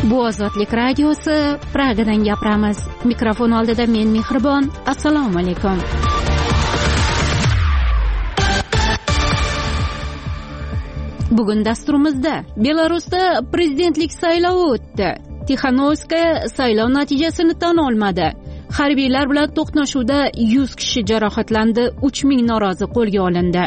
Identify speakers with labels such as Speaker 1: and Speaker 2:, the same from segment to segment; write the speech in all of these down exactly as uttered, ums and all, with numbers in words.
Speaker 1: Bu Ozodlik radiosi, Pragadan gapiramiz. Mikrofon oldida men Mehribon. Assalomu alaykum. Bugun dasturimizda Belarusda prezidentlik saylovi o'tdi. Tixanovskaya saylov natijasini tan olmadi. Harbiylar bilan to'qnashuvda yuz kishi jarohatlandi, uch ming norozi qo'lga olindi.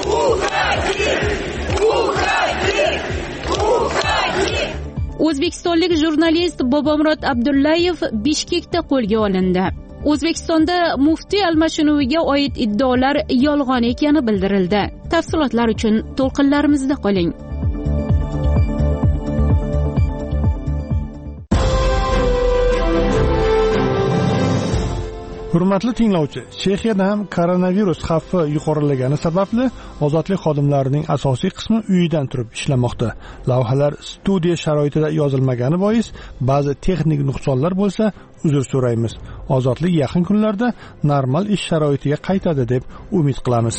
Speaker 1: O'zbekistonlik jurnalist Bobomurod Abdullayev Bishkekda qo'lga olindi. O'zbekistonda muftiy almashinuviga oid iddaolar yolg'on ekani bildirildi. Tafsilotlar uchun to'lqinlarimizda qoling.
Speaker 2: Hurmatli tinglovchi, Chexiyada ham koronavirus xavfi yuqorilagani sababli ozodlik xodimlarining asosiy qismi uyidan turib ishlamoqda. Lavhalar studiya sharoitida yozilmagani bois ba'zi texnik nuqsonlar bo'lsa, uzr so'raymiz. Ozodlik yaqin kunlarda normal ish sharoitiga qaytadi deb umid qilamiz.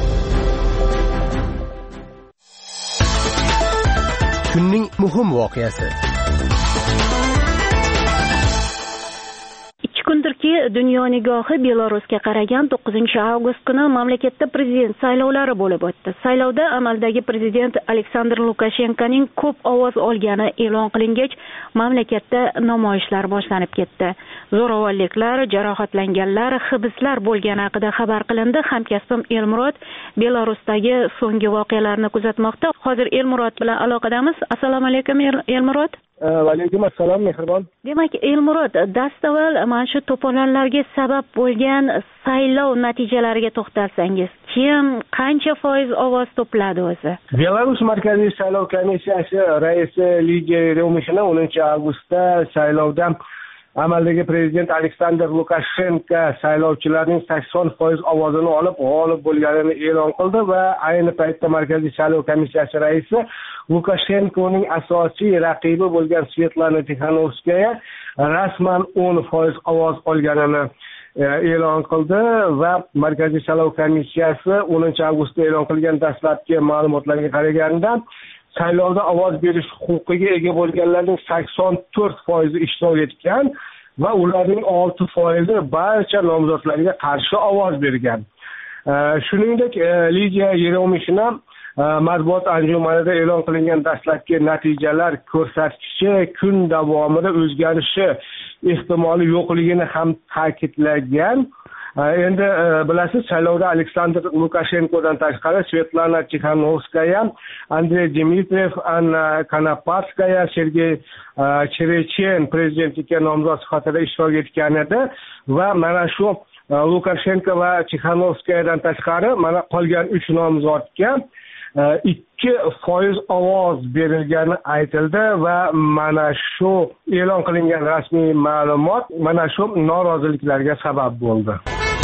Speaker 3: Kunning muhim voqeasi.
Speaker 4: Kundirki dunyo nigohi Belarusga qaragan to'qqizinchi avgust kuni mamlakatda prezident saylovlari bo'lib o'tdi. Saylovda amaldagi prezident Aleksandr Lukashenkoning ko'p ovoz olgani e'lon qilingach, mamlakatda namoyishlar boshlanib ketdi. Zo'ravonliklar, jarohatlanganlar, hibslar bo'lgani haqida xabar qilindi. Hamkasbim Elmurod Belarusdagi so'nggi voqealarni kuzatmoqda. Hozir Elmurod bilan aloqadamiz. Assalomu alaykum Elmurod.
Speaker 5: Va alaykum assalom Mehribon.
Speaker 4: Demak, Elmurod, dastavval mana shu to'polonlarga sabab bo'lgan saylov natijalariga to'xtalsangiz, kim qancha foiz ovoz to'pladi o'zi?
Speaker 5: Belarus Markaziy saylov komissiyasi raisi Lidiya Yeremishina o'ninchi avgustda saylovda amaldagi prezident Aleksandr Lukashenko saylovchilarning sakson foiz ovozini olib g'olib bo'lganini e'lon qildi va ayni paytda Markaziy saylov komissiyasi raisi Lukashenkoning asosiy raqibi bo'lgan Svetlana Tixanovskaya rasman o'n foiz ovoz olganini e'lon qildi va Markaziy saylov komissiyasi o'ninchi avgustda e'lon qilgan dastlabki ma'lumotlarga qaraganda saylovda ovoz berish huquqiga ega bo'lganlarning sakson to'rt foizi ishtirok etgan va ularning olti foizi barcha nomzodlarga qarshi ovoz bergan. Shuningdek, Lidiya Yeremishina matbuot anjumanida e'lon qilingan dastlabki natijalar ko'rsatkichi kun davomida o'zgarishi ehtimoli yo'qligini ham ta'kidlagan. Endi bilasiz, saylovda Aleksandr Lukashenkodan tashqari Svetlana Tixanovskaya, Andrey Dmitriev, Anna Konopatskaya, Sergey Cherechen prezidentlikka nomzod sifatida ishtirok etgan edi va mana shu Lukashenko va Tixanovskayadan tashqari mana qolgan uch nomzodga ikki foiz ovoz berilgani aytildi va mana shu e'lon qilingan rasmiy ma'lumot mana shu noroziliklarga sabab bo'ldi.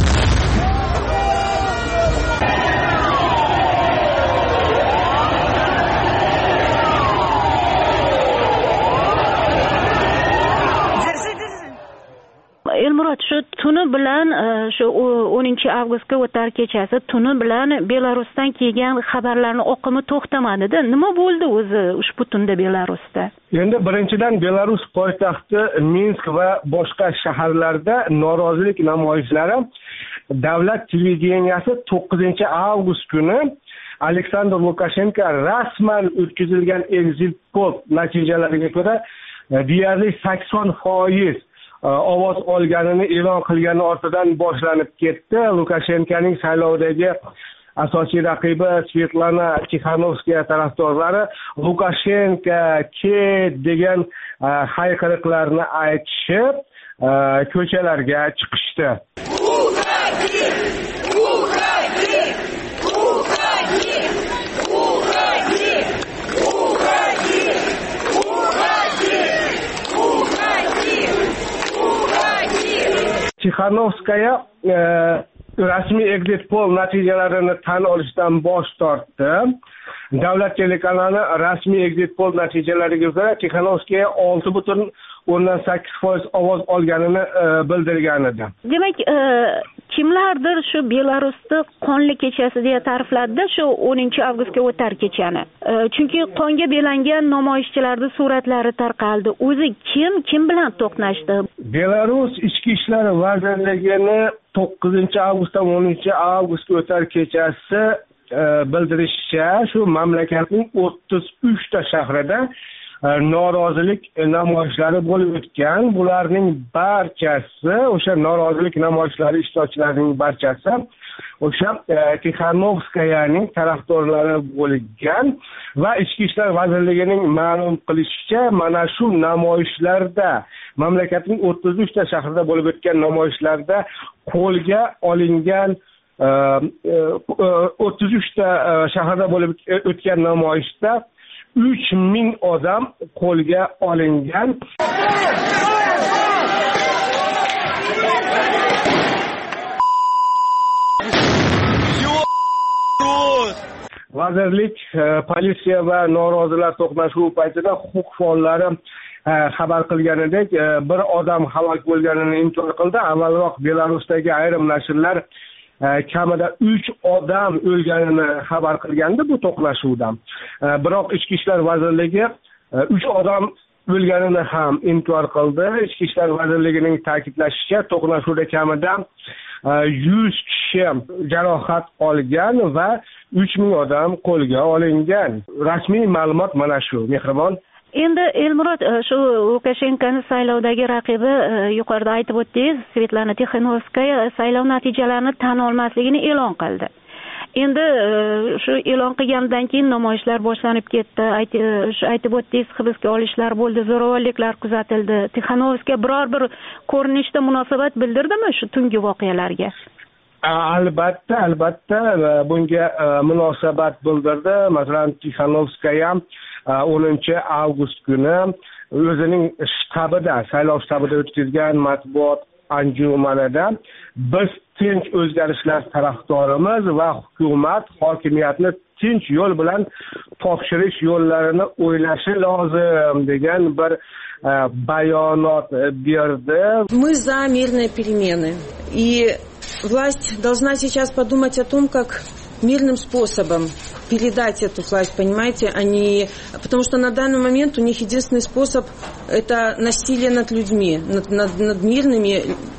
Speaker 4: Elmurod, shu tuni bilan shu o'ninchi avgustga o'tar kechasi tuni bilan Belarusdan kelgan xabarlarning oqimi to'xtamadi-da. Nima bo'ldi o'zi ushbu tunda Belarusda?
Speaker 5: Endi birinchidan Belarus poytaxti Minsk va boshqa shaharlarda norozilik namoyishlari davlat televideniyasi to'qqizinchi avgust kuni Aleksandr Lukashenko rasman o'tkazilgan exit poll natijalariga ko'ra deyarli sakson foiz ovoz olganini e'lon qilgani ortidan boshlanib ketdi. Lukashenkoning saylovdagi asosiy raqibi Svetlana Tixanovskaya tarafdorlari Lukashenko ket degan hayqiriqlarni aytishib ko'chalarga chiqishdi. Tixanovskaya e, rasmiy exit poll natijalarini tan olishdan bosh tortdi. Davlat telekanali rasmiy exit poll natijalariga ko'ra Tixanovskaya olti butun o'ndan sakkiz foiz ovoz olganini bildirgan edi.
Speaker 4: Demak, kimlardir shu Belarusda qonli kechasi deya ta'rifladida shu o'ninchi avgustga o'tar kechani. Chunki qonga belangan namoyishchilarning suratlari tarqaldi. O'zi kim kim bilan to'qnashdi?
Speaker 5: Belarus ichki ishlar vazirligini to'qqizinchi avgustdan o'ninchi avgustga o'tar kechasi bildirishicha, shu mamlakatning o'ttiz uchta shahrida norozilik namoyishlari bo'lib o'tgan. Bularning barchasi, o'sha norozilik namoyishlari ishtirokchilarining barchasi o'sha Tixanovskayaning tarafdorlari bo'lgan va ichki ishlar vazirligining ma'lum qilishicha, mana shu namoyishlarda, mamlakatning o'ttiz uchta shahrida bo'lib o'tgan namoyishlarda qo'lga olingan o'ttiz uchta shaharda bo'lib o'tgan namoyishda uch ming odam qo'lga olingan. Vazirlik, politsiya va norozilar to'qnashuvi paytida huquq faollari xabar qilganidek, bir odam halok bo'lganini inkor qildi. Avvalroq Belarusdagi ayrim nashrlar kamida uch odam o'lganini xabar qilgandi bu to'qnashuvdan. Biroq ichki ishlar vazirligi uch odam o'lganini ham inkor qildi. Ichki ishlar vazirligining ta'kidlashicha, to'qnashuvda kamida yuz kishi jarohat olgan va uch ming odam qo'lga olingan. Rasmiy ma'lumot mana shu. Mehribon.
Speaker 4: Endi Elmurod, shu Lukashenkoni saylovdagi raqibi yuqorida aytib o'tdingiz, Svetlana Tixanovskaya saylov natijalarini tan olmasligini e'lon qildi. Endi shu e'lon qilgandan keyin namoyishlar boshlanib ketdi. Aytib o'tdingiz, hibsga olishlar bo'ldi, zo'ravonliklar kuzatildi. Tixanovskaya biror bir ko'rinishda munosabat bildirdimi shu tungi voqealarga?
Speaker 5: Albatta, albatta bunga munosabat bildirdi. Masalan, Tixanovskaya o'ninchi avgust kuni o'zining shtabida, saylov shtabida o'tkazgan matbuot anjumanida biz tinch o'zgarishlar tarafdorimiz va hukumat hokimiyatni tinch yo'l bilan topshirish yo'llarini o'ylashi lozim degan bir bayonot berdi.
Speaker 6: Мы за мирные перемены. И власть должна сейчас подумать о том, как мирным способом передать эту власть, понимаете, они, потому что на данный момент у них единственный способ это насилие над людьми, над, над, над мирными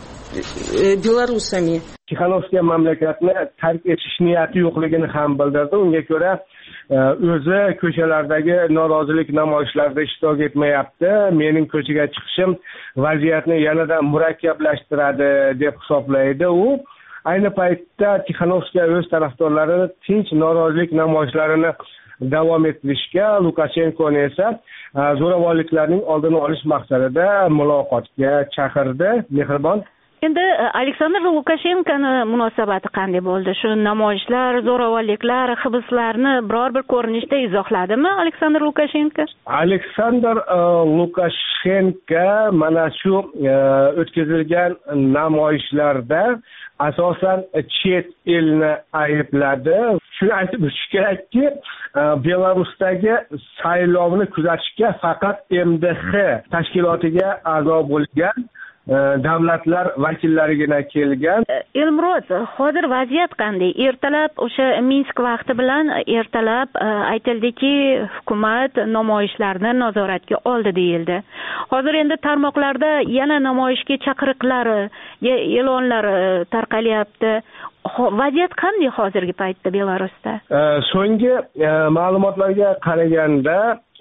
Speaker 6: белорусами.
Speaker 5: Tixanovskaya mamlakatni tark etish niyati yo'qligini ham bildirdi. Unga ko'ra o'zi ko'chalardagi norozilik namoyishlarida ishtirok etmayapti. Mening ko'chaga chiqishim vaziyatni yanada murakkablashtiradi deb hisoblaydi u. Ayni paytda Tixanovskaya o'z tarafdorlarini tinch norozilik namoyishlarini davom ettirishga, Lukashenkoni esa zo'ravonliklarning oldini olish maqsadida muloqotga chaqirdi. Mehribon.
Speaker 4: Endi Aleksandr Lukashenkoni munosabati qanday bo'ldi? Shu namoyishlar, zo'ravonliklar, hibslarni biror bir ko'rinishda izohladimi Aleksandr Lukashenko?
Speaker 5: Aleksandr Lukashenko mana shu o'tkazilgan namoyishlarda asosan chet elni aybladi. Shuni aytib o'tish kerakki, Belarusdagi saylovni kuzatishga faqat M D X tashkilotiga a'zo bo'lgan davlatlar vakillarigina kelgan.
Speaker 4: Elmurod, hozir vaziyat qanday? Ertalab o'sha Minsk vaqti bilan ertalab aytildiki, hukumat namoyishlarni nazoratga oldi deyildi. Hozir endi tarmoqlarda yana namoyishga chaqiriqlari, e'lonlar tarqalyapti. Vaziyat qanday hozirgi paytda Belarusda?
Speaker 5: So'nggi ma'lumotlarga qaraganda,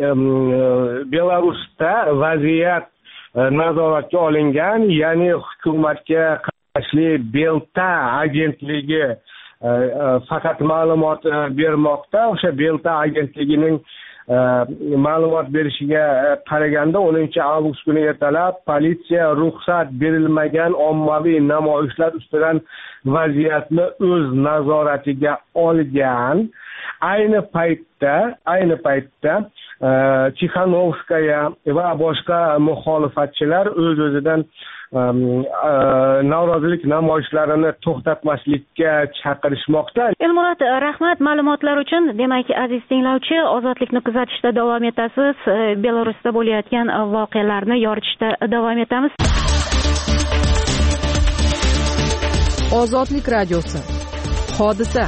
Speaker 5: Belarusda vaziyat nazoratga olingan, ya'ni hukumatga qarashli Belta agentligi faqat ma'lumot bermoqda. O'sha Belta agentligining ma'lumot berishiga qaraganda o'ninchi avgust kuni ertalab politsiya ruxsat berilmagan ommaviy namoyishlar ustidan vaziyatni o'z nazoratiga olgan. ayni paytda ayni paytda Tixanovskaya va boshqa muxolifatchilar o'z-o'zidan norozilik namoyishlarini to'xtatmaslikka chaqirishmoqda.
Speaker 4: Elmurod, rahmat ma'lumotlar uchun. Demak, aziz tinglovchi, ozodlikni kuzatishda davom etasiz. Belarusda bo'layotgan voqealarni yoritishda davom etamiz.
Speaker 7: Ozodlik radiosi. Hodisa.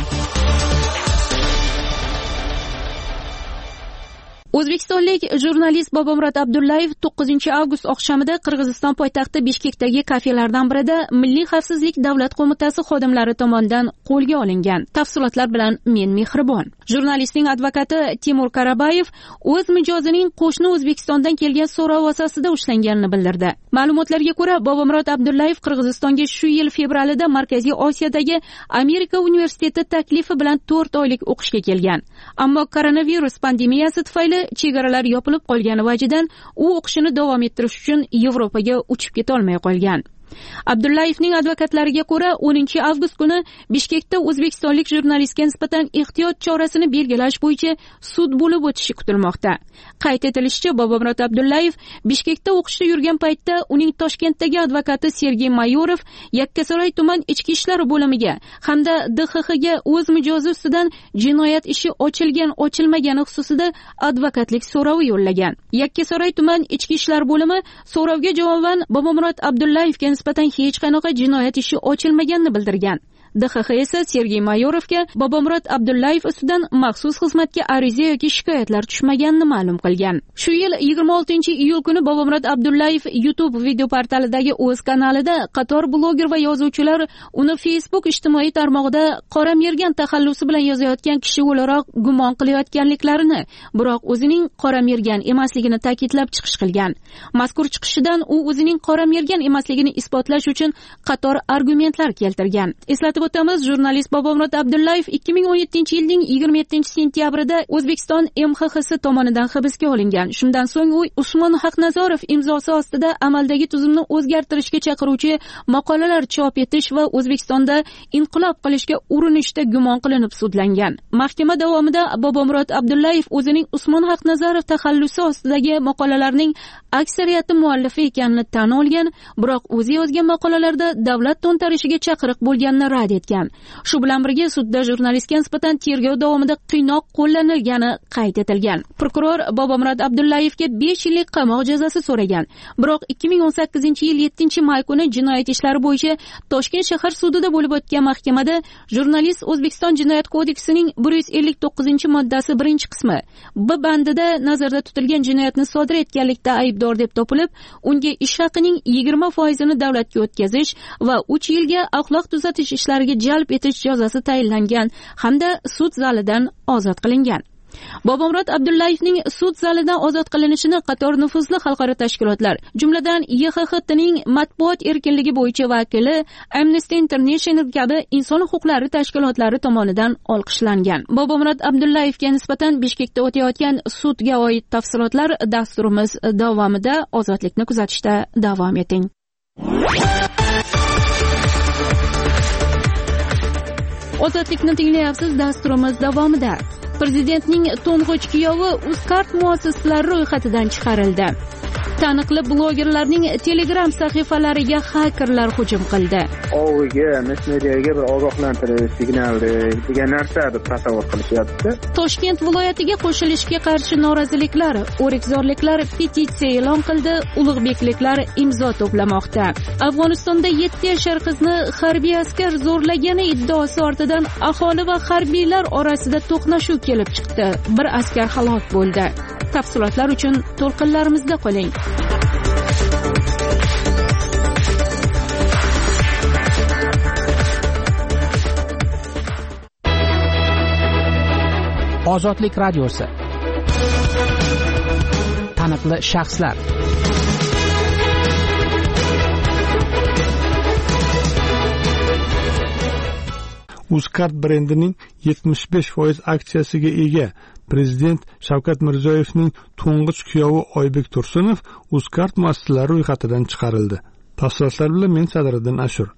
Speaker 1: O'zbekistonlik jurnalist Bobomurod Abdullayev to'qqizinchi avgust oqshomida Qirg'iziston poytaxti Bishkekdagi kafelardan birida Milliy xavfsizlik davlat qo'mitasi xodimlari tomonidan qo'lga olingan. Tafsilotlar bilan men Mehribon. Jurnalistning advokati Timur Karabayev o'z mijozining qo'shni O'zbekistondan kelgan so'rov asosida ushlanganini bildirdi. Ma'lumotlarga ko'ra, Bobomurod Abdullayev Qirg'izistonga shu yil fevralida Markaziy Osiyodagi Amerika universiteti taklifi bilan to'rt oylik o'qishga kelgan. Ammo koronavirus pandemiyasi tufayli chegaralar yopilib qolgani vajidan u o'qishini davom ettirish uchun Yevropaga uchib keta olmay qolgan. Abdullayevning advokatlariga ko'ra, o'ninchi avgust kuni Bishkekda o'zbekistonlik jurnalistga nisbatan ehtiyot chorasini belgilash bo'yicha sud bo'lib o'tishi kutilmoqda. Qayd etilishicha, Bobomurod Abdullayev Bishkekda o'qishda yurgan paytda uning Toshkentdagi advokati Sergey Mayorov Yakkasaroy tuman ichki ishlar bo'limiga hamda D X X ga o'z mijozi ustidan jinoyat ishi ochilgan ochilmagani xususida advokatlik so'rovi yo'llagan. Yakkasaroy tuman ichki ishlar bo'limi so'rovga javoban Bobomurod Abdullayevga nisbatan hech qanaqa jinoyat ishi ochilmaganini bildirgan. D X X esa Sergey Mayorovga Bobomurod Abdullayev ustidan maxsus xizmatga ariza yoki shikoyatlar tushmaganini ma'lum qilgan. Shu yil yigirma oltinchi iyul kuni Bobomurod Abdullayev YouTube video portalidagi o'z kanalida qator bloger va yozuvchilar uni Facebook ijtimoiy tarmog'ida qora mergan taxallusi bilan yozayotgan kishi o'laroq gumon qilayotganliklarini, biroq o'zining qora mergan emasligini ta'kidlab chiqish qilgan. Mazkur chiqishidan u o'zining qora mergan emasligini isbotlash uchun qator argumentlar keltirgan. Eslatib o'tamiz, jurnalist Bobomurod Abdullayev ikki ming o'n yettinchi yilning yigirma yettinchi sentyabrida O'zbekiston M X X tomonidan hibsga olingan. Shundan so'ng u Usmon Haqnazorov imzosi ostida amaldagi tuzumni o'zgartirishga chaqiruvchi maqolalar chop etish va O'zbekistonda inqilob qilishga urinishda gumon qilinib sudlangan. Mahkama davomida Bobomurod Abdullayev o'zining Usmon Haqnazorov taxallusi ostidagi maqolalarning aksariyati muallifi ekanini tan olgan, biroq o'zi yozgan maqolalarda davlat to'ntarishiga chaqiriq bo'lganini rad etgan. Shu bilan birga sudda jurnalistga nisbatan tergov davomida qiynoq qo'llanilgani qayd etilgan. Prokuror Bobomurod Abdullayevga besh yillik qamoq jazosi so'ragan. Biroq ikki ming o'n sakkizinchi yil yettinchi may kuni jinoyat ishlari bo'yicha Toshkent shahar sudida bo'lib o'tgan mahkamada jurnalist O'zbekiston Jinoyat kodeksining bir yuz ellik to'qqizinchi moddasi birinchi qismi B bandida nazarda tutilgan jinoyatni sodir etganlikda aybdor deb topilib, unga ish haqining yigirma foizini davlatga o'tkazish va uch yilga axloq tuzatish ishlariga jalb etish jazosi tayinlangan hamda sud zalidan ozod qilingan. Bobomurod Abdullayevning sud zalidan ozod qilinishini qator nufuzli xalqaro tashkilotlar, jumladan Y X X ning matbuot erkinligi bo'yicha vakili Amnesty International kabi inson huquqlari tashkilotlari tomonidan olqishlangan. Bobomurod Abdullayevga nisbatan Bishkekda o'tayotgan sudga oid tafsilotlar dasturimiz davomida. Ozodlikni kuzatishda davom eting. Ozodlikni tinglayapsiz. Dasturimiz davomida Prezidentning to'ng'ich kuyovi Uzcard muassasalari ro'yxatidan chiqarildi. Taniqli blogerlarning Telegram sahifalariga hakerlar hujum qildi.
Speaker 8: Oviga, mas'uliyatga bir ogohlantirish signali degan narsa deb tasavvur qilishyapti.
Speaker 1: Toshkent viloyatiga qo'shilishga qarshi noroziliklar, o'rikzorliklar petitsiya e'lon qildi, ulug'bekliklar imzo to'plamoqda. Afg'onistonda yetti yashar qizni harbiy askar zo'rlagani iddaosi ortidan aholi va harbiylar orasida to'qnashuv kelib chiqdi. Bir askar halok bo'ldi. Tafsilotlar uchun to'lqinlarimizda qoling.
Speaker 7: Ozodlik radiosi. Taniqli shaxslar.
Speaker 2: Uzcard brendining yetmish besh foiz aksiyasiga ega Prezident Shavkat Mirziyoyevning to'ng'ich kuyovi Oybek Tursunov Uzcard muassasalari ro'yxatidan chiqarildi. Tafsilotlar bilan men Sadriddin Ashur.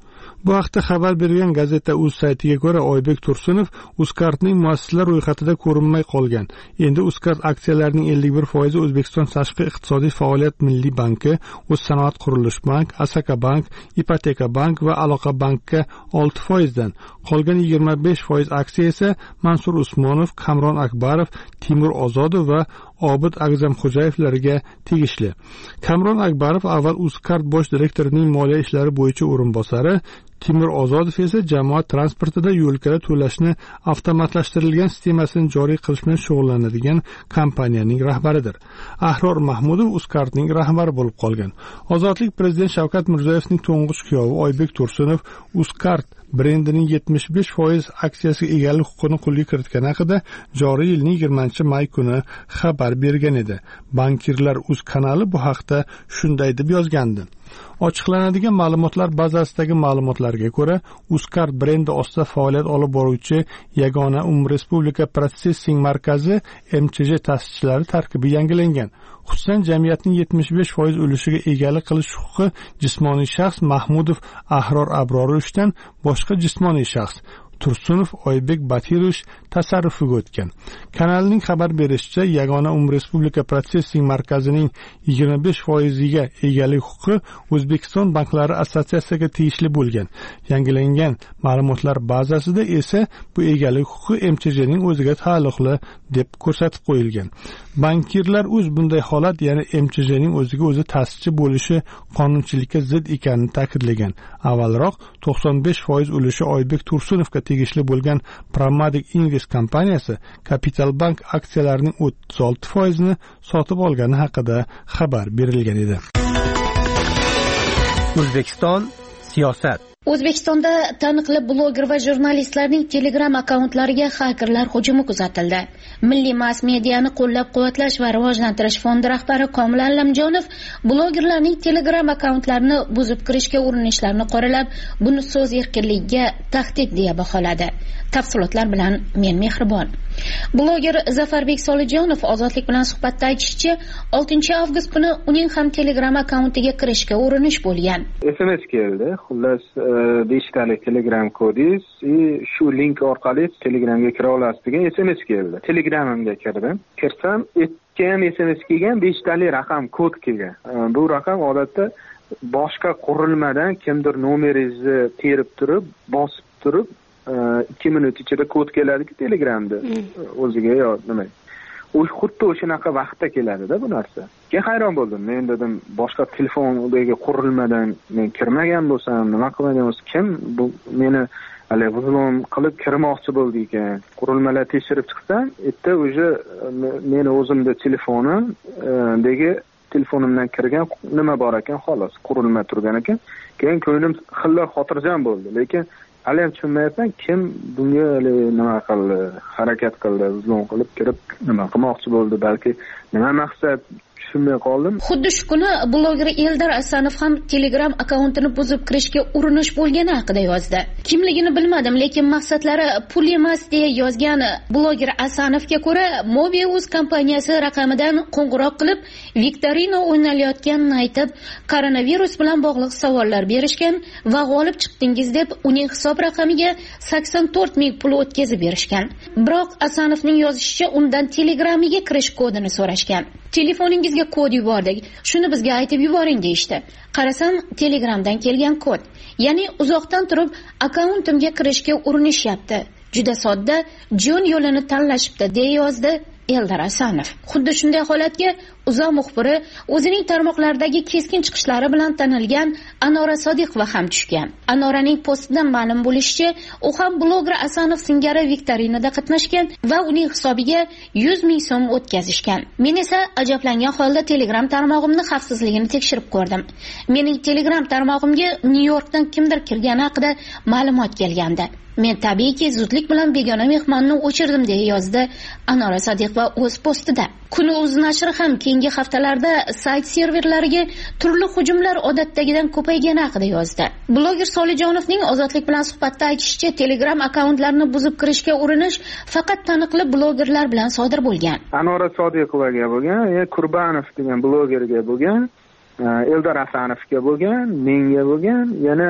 Speaker 2: Bu haqda xabar bergan gazeta uz saytiga ko'ra, Oybek Tursunov Uzcardning muassislar ro'yxatida ko'rinmay qolgan. Endi Uzcard aksiyalarining ellik bir foizi O'zbekiston Tashqi iqtisodiy faoliyat milliy banki, O'zsanoat qurilish bank, Asaka bank, Ipoteka bank va Aloqa bankka olti foizdan, qolgan yigirma besh foiz aksiya esa Mansur Usmonov, Kamron Akbarov, Timur Ozodov va Obid Agzamxo'jayevlarga tegishli. Kamron Akbarov avval Uzcard bosh direktorining moliya ishlari bo'yicha o'rinbosari, Timur Ozodov esa jamoat transportida yo'lkala to'lashni avtomatlashtirilgan sistemasini joriy qilish bilan shug'ullanadigan kompaniyaning rahbaridir. Ahror Mahmudov Uzcardning rahbari bo'lib qolgan. Ozodlik prezident Shavkat Mirziyoyevning to'ng'ich kuyovi Oybek Tursunov Uzcard brendining yetmish besh foiz aksiyasiga egalik huquqini qo'lga kiritgani haqida joriy yilning yigirmanchi may kuni xabar bergan edi. Bankirlar uz kanali bu haqda shunday deb yozgandi. Ochiqlanadigan ma'lumotlar bazasidagi ma'lumotlarga ko'ra, Uzcard brendi ostida faoliyat olib boruvchi yagona umumrespublika protsessing markazi M Ch J ta'sischilari tarkibi yangilangan. Xususan, jamiyatning yetmish besh foiz ulushga egalik qilish huquqi jismoniy shaxs Mahmudov Ahror Abrorovичdan boshqa jismoniy shaxs Tursunov Oybek Batirovich tasarrufiga o'tgan. Kanalning xabar berishicha, yagona umumrespublika protsessing markazining yigirma besh foiziga egalik huquqi O'zbekiston banklari assotsiatsiyasiga tegishli bo'lgan. Yangilangan ma'lumotlar bazasida esa bu egalik huquqi M Ch Jning o'ziga taalluqli deb ko'rsatib qo'yilgan. Bankirlar o'z bunday holat, ya'ni M Ch Jning o'ziga o'zi ta'sischi bo'lishi qonunchilikka zid ekanini ta'kidlagan. Avvalroq to'qson besh foiz ulushi Oybek Tursunovga tegishli bo'lgan Pramatic Invest kompaniyasi Capital Bank aksiyalarining o'ttiz olti foizini sotib olgani haqida xabar berilgan edi.
Speaker 3: O'zbekiston siyosat.
Speaker 1: O'zbekistonda taniqli bloger va jurnalistlarning Telegram akkauntlariga xakerlar hujumi kuzatildi. Milliy mass mediani qo'llab-quvvatlash va rivojlantirish fondi rahbari Komil Allamjonov blogerlarning Telegram akkauntlarini buzib kirishga urinishlarini qoralab, buni so'z erkinligiga tahdid deya baholadi. Tafsilotlar bilan men Mehribon. Bloger Zafarbek Solijonov Ozodlik bilan suhbatda aytishicha, oltinchi avgust kuni uning ham Telegram akkauntiga kirishga urinish bo'lgan.
Speaker 8: S M S keldi. Xullas besh talik Telegram kodingiz va shu link orqali Telegramga kira olasiz degan S M S keldi. Telegramimga kirdim. Kirsam, ikki ham S M S kelgan, besh talik raqam kod kelgan. Bu raqam odatda boshqa qurilmadan kimdir nomeringizni terib turib, bosib turib, ikki minut ichida kod keladiki Telegramda o'ziga yo nima. U xuddi o'shanaqa vaqtda keladi-da bu narsa. Keyin hayron bo'ldim. Men dedim, boshqa telefondagi qurilmadan men kirmagan bo'lsam, nima qilmagan bo'lsa, kim bu meni hali buzilon qilib kirmoqchi bo'ldi ekan. Qurilmalar tekshirib chiqsam, erta o'sha meni o'zimda telefonimdagi telefonimdan kirgan nima bor ekan, xolos qurilma turgan ekan. Keyin ko'nglim xilla xotirjam bo'ldi, lekin hali ham tushunmayapman, kim bunga nima qildi, harakat qildi, uzun qilib kirib nima qilmoqchi bo'ldi, balki nima maqsad tushunmay qoldim.
Speaker 1: Xuddi shu kuni bloger Eldar Asanov ham Telegram akkauntini buzib kirishga urinish bo'lgani haqida yozdi. Kimligini bilmadim, lekin maqsadlari pul emas deya yozgan bloger Asanovga ko'ra, Mobius kompaniyasi raqamidan qo'ng'iroq qilib, viktorina o'ynalayotganini aytib, koronavirus bilan bog'liq savollar berishgan va g'olib chiqdingiz deb uning hisob raqamiga sakson to'rt ming pul o'tkazib berishgan. Biroq Asanovning yozishicha, undan Telegramiga kirish kodini so'rashgan. Telefoningizga kod yubordik, shuni bizga aytib yuboring deyishdi. Qarasam, Telegramdan kelgan kod. Ya'ni uzoqdan turib akkauntimga kirishga urinishyapti. Juda sodda, jon yo'lini tanlashibdi, deya yozdi Eldar Asanov. Xuddi shunday holatga Uzoq muxbiri o'zining tarmoqlardagi keskin chiqishlari bilan tanilgan Anora Sodiqova ham tushgan. Anoraning postidan ma'lum bo'lishicha, u ham bloger Asanov singari viktorinada qatnashgan va uning hisobiga yuz ming so'm o'tkazishgan. Men esa ajablangan holda Telegram tarmog'imni xavfsizligini tekshirib ko'rdim. Mening Telegram tarmog'imga Nyu-Yorkdan kimdir kirgani haqida ma'lumot kelgandi. Men tabiiyki zudlik bilan begona mehmonni o'chirdim deya yozdi Anora Sodiqova o'z postida. Kun.uz nashri ham keyingi haftalarda sayt serverlariga turli hujumlar odatdagidan ko'paygani haqida yozdi. Bloger Solijonovning Ozodlik bilan suhbatda aytishicha, Telegram akkauntlarini buzib kirishga urinish faqat taniqli blogerlar bilan sodir bo'lgan.
Speaker 8: Anora Sodiqovaga bo'lgan, Qurbanov degan blogerga bo'lgan. Eldor Asanovga bo'lgan, menga bo'lgan, yana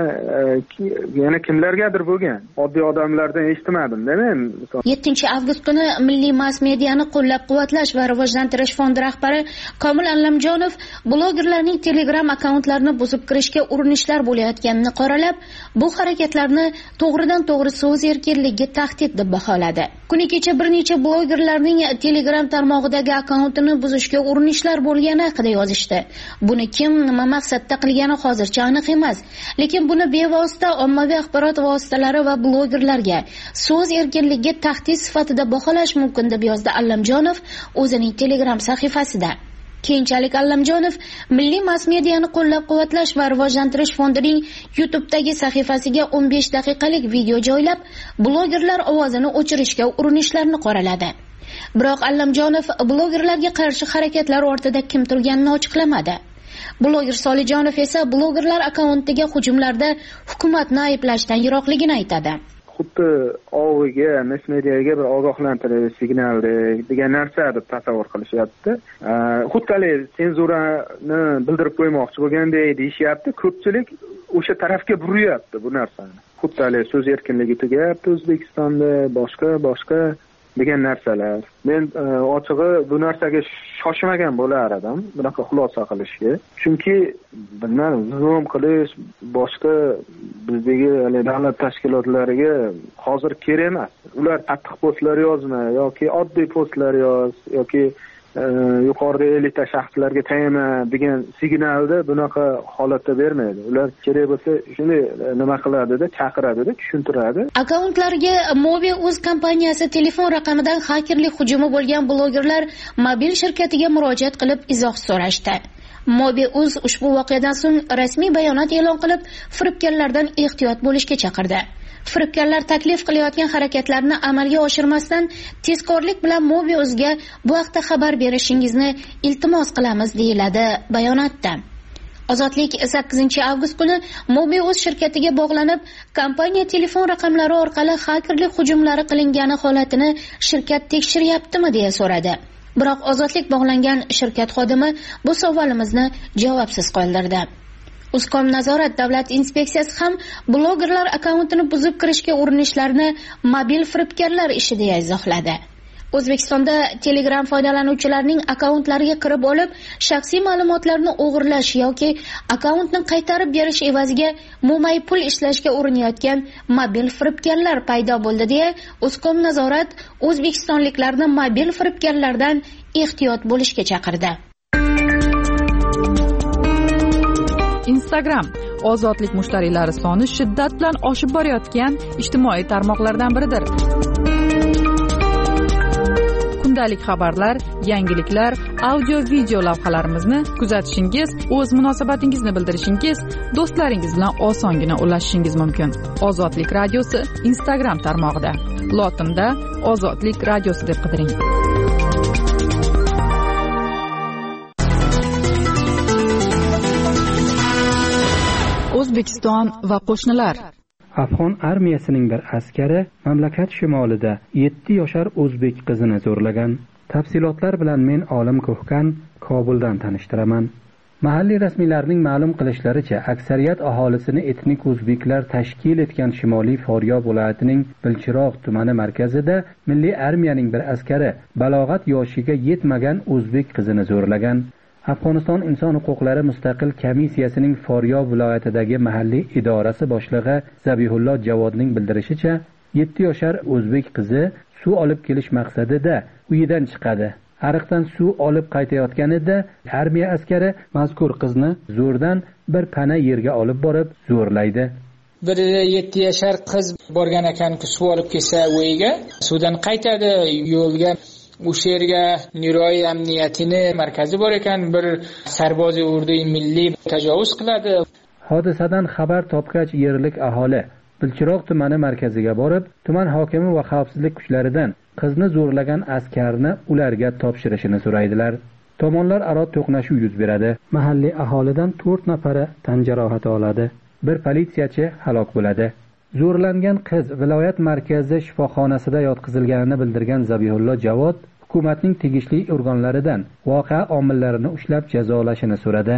Speaker 8: yana kimlargadir bo'lgan. Oddiy odamlardan eshitmadim-da men.
Speaker 1: yettinchi avgust kuni Milliy mass mediani qo'llab-quvvatlash va rivojlantirish fondi rahbari Komil Allamjonov blogerlarning Telegram akkauntlarini buzib kirishga urinishlar bo'layotganini qoralab, bu harakatlarni to'g'ridan-to'g'ri so'z erkinligiga tahdid deb baholadi. Kuni kecha bir necha blogerlarning Telegram tarmog'idagi akkauntini buzishga urinishlar bo'lgani haqida yozishdi. Buni kim nima maqsadda qilgani hozircha aniq emas, lekin buni bevosita ommaviy axborot vositalari va blogerlarga so'z erkinligiga tahdid sifatida baholash mumkin deb yozdi Allamjonov o'zining Telegram sahifasida. Keyinchalik Allamjonov Milliy mass mediani qo'llab-quvvatlash va rivojlantirish fondining YouTube'dagi sahifasiga o'n besh daqiqalik video joylab, blogerlar ovozini o'chirishga urinishlarni qoraladi. Biroq Allamjonov blogerlarga qarshi harakatlar ortida kim turganini ochiqlamadi. Bloger Solijonov esa blogerlar akkauntiga hujumlarda hukumatni ayblashdan yiroqligini aytadi.
Speaker 8: Xuddi oviga, mass mediaga bir ogohlantirish signali degan narsa deb tasavvur qilishyapti. Xuddi senzurani bildirib qo'ymoqchi bo'lgandek deyishyapti. Ko'pchilik o'sha tarafga buryapti bu narsani. Xuddi so'z erkinligi tugayapti O'zbekistonda, boshqa boshqa degan narsalar. Men ochig'i bu narsaga shoshmagan bo'lar edim, bunaqa xulosa qilishga. Chunki bilmadim, zoom qilish boshqa bizdagi davlat tashkilotlariga hozir kerak emas. Ular qattiq postlar yozma yoki oddiy postlar yoz yoki yuqorida elita shaxslarga tayinma degan signalni bunaqa holatda bermaydi. Ular kerak bo'lsa shuni nima qiladida, chaqiradida, tushuntiradi.
Speaker 1: Akkauntlariga Mobi.uz kompaniyasi telefon raqamidan xakerlik hujumi bo'lgan blogerlar mobil shirkatiga murojaat qilib izoh so'rashdi. Mobi.uz ushbu voqeadan so'ng rasmiy bayonot e'lon qilib, firibgarlardan ehtiyot bo'lishga chaqirdi. Firibgarlar taklif qilayotgan harakatlarni amalga oshirmasdan tezkorlik bilan Mobi.uzga bu haqda xabar berishingizni iltimos qilamiz deyiladi bayonotda. Ozodlik sakkizinchi avgust kuni Mobi.uz shirkatiga bog'lanib, kompaniya telefon raqamlari orqali xakerlik hujumlari qilingani holatini shirkat tekshiryaptimi deya so'radi. Biroq Ozodlik bog'langan shirkat xodimi bu savolimizni javobsiz qoldirdi. Uzcom nazorat davlat inspeksiyasi ham blogerlar akkauntini buzib kirishga urinishlarni mobil firibgarlar ishi deya izohladi. O'zbekistonda Telegram foydalanuvchilarining akkauntlariga kirib olib, shaxsiy ma'lumotlarni o'g'irlash yoki akkauntni qaytarib berish evaziga mo'may pul ishlashga urinayotgan mobil firibgarlar paydo bo'ldi deya Uzcom nazorat o'zbekistonliklarni mobil firibgarlardan ehtiyot bo'lishga chaqirdi.
Speaker 9: Instagram ozodlik mushtariylari soni shiddat bilan oshib borayotgan ijtimoiy tarmoqlardan biridir. Kundalik xabarlar, yangiliklar, audio-video lavhalarimizni kuzatishingiz, o'z munosabatingizni bildirishingiz, do'stlaringiz bilan osongina ulashishingiz mumkin. Ozodlik radiosi Instagram tarmog'ida. Lotinda Ozodlik radiosi deb qidiring. O'zbekiston va qo'shnilar.
Speaker 3: Afg'on armiyasining bir askari mamlakat shimolida yetti yoshar o'zbek qizini zo'rlagan. Tafsilotlar bilan men Olim Ko'hkan Kobuldan tanishtiraman. Mahalliy rasmiylarning ma'lum qilishlaricha, aksariyat aholisini etnik o'zbeklar tashkil etgan Shimoliy Faryob viloyatining Bilchiroq tumani markazida milliy armiyaning bir askari balog'at yoshiga yetmagan o'zbek qizini zo'rlagan. Afg'oniston inson huquqlari mustaqil komissiyasining Faryob viloyatidagi mahalliy idorasi boshlig'i Zabihullo Javodning bildirishicha, yetti yoshar o'zbek qizi suv olib kelish maqsadida uyidan chiqadi. Ariqdan suv olib qaytayotganida armiya askari mazkur qizni zo'rdan bir pana yerga olib borib zo'rlaydi.
Speaker 10: Bir yetti yashar qiz borgan ekan-ku suv olib kelsa uyiga, suvdan qaytadi, yo'lga o'sha yerga Niroy amniyatini markazi bor ekan, bir sarbozi urdi milliy tajovuz qiladi.
Speaker 3: Hodisadan xabar topgach yerlik aholi Bilchiroq tumani markaziga borib, tuman hokimi va xavfsizlik kuchlaridan qizni zo'rlagan askarni ularga topshirishini so'raydilar. Tomonlar aro to'qnashuv yuz beradi. Mahalliy aholidan to'rt nafari tan jarohati oladi. Bir politsiyachi halok bo'ladi. Zo'rlangan qiz viloyat markazi shifoxonasida yotqizilganini bildirgan Zabihullo Javod hukumatning tegishli organlaridan voqea omillarini ushlab jazolashini so'radi.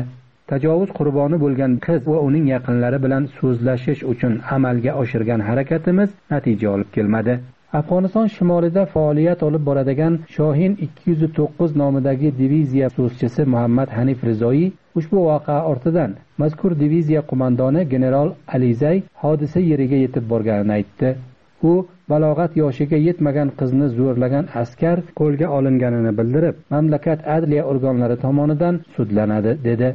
Speaker 3: tajovuz qurboni bo'lgan qiz va uning yaqinlari bilan so'zlashish uchun amalga oshirgan harakatimiz natija olib kelmadi. Afg'oniston shimolida faoliyat olib boradigan Shohin ikki yuz to'qqiz nomidagi diviziya so'zchisi Muhammad Hanif Rizoyi ushbu voqea ortidan mazkur diviziya qo'mondoni general Alizay hodisa yeriga yetib borganini aytdi. U balog'at yoshiga yetmagan qizni zo'rlagan askar qo'lga olinganini bildirib, mamlakat adliya organlari tomonidan sudlanadi dedi.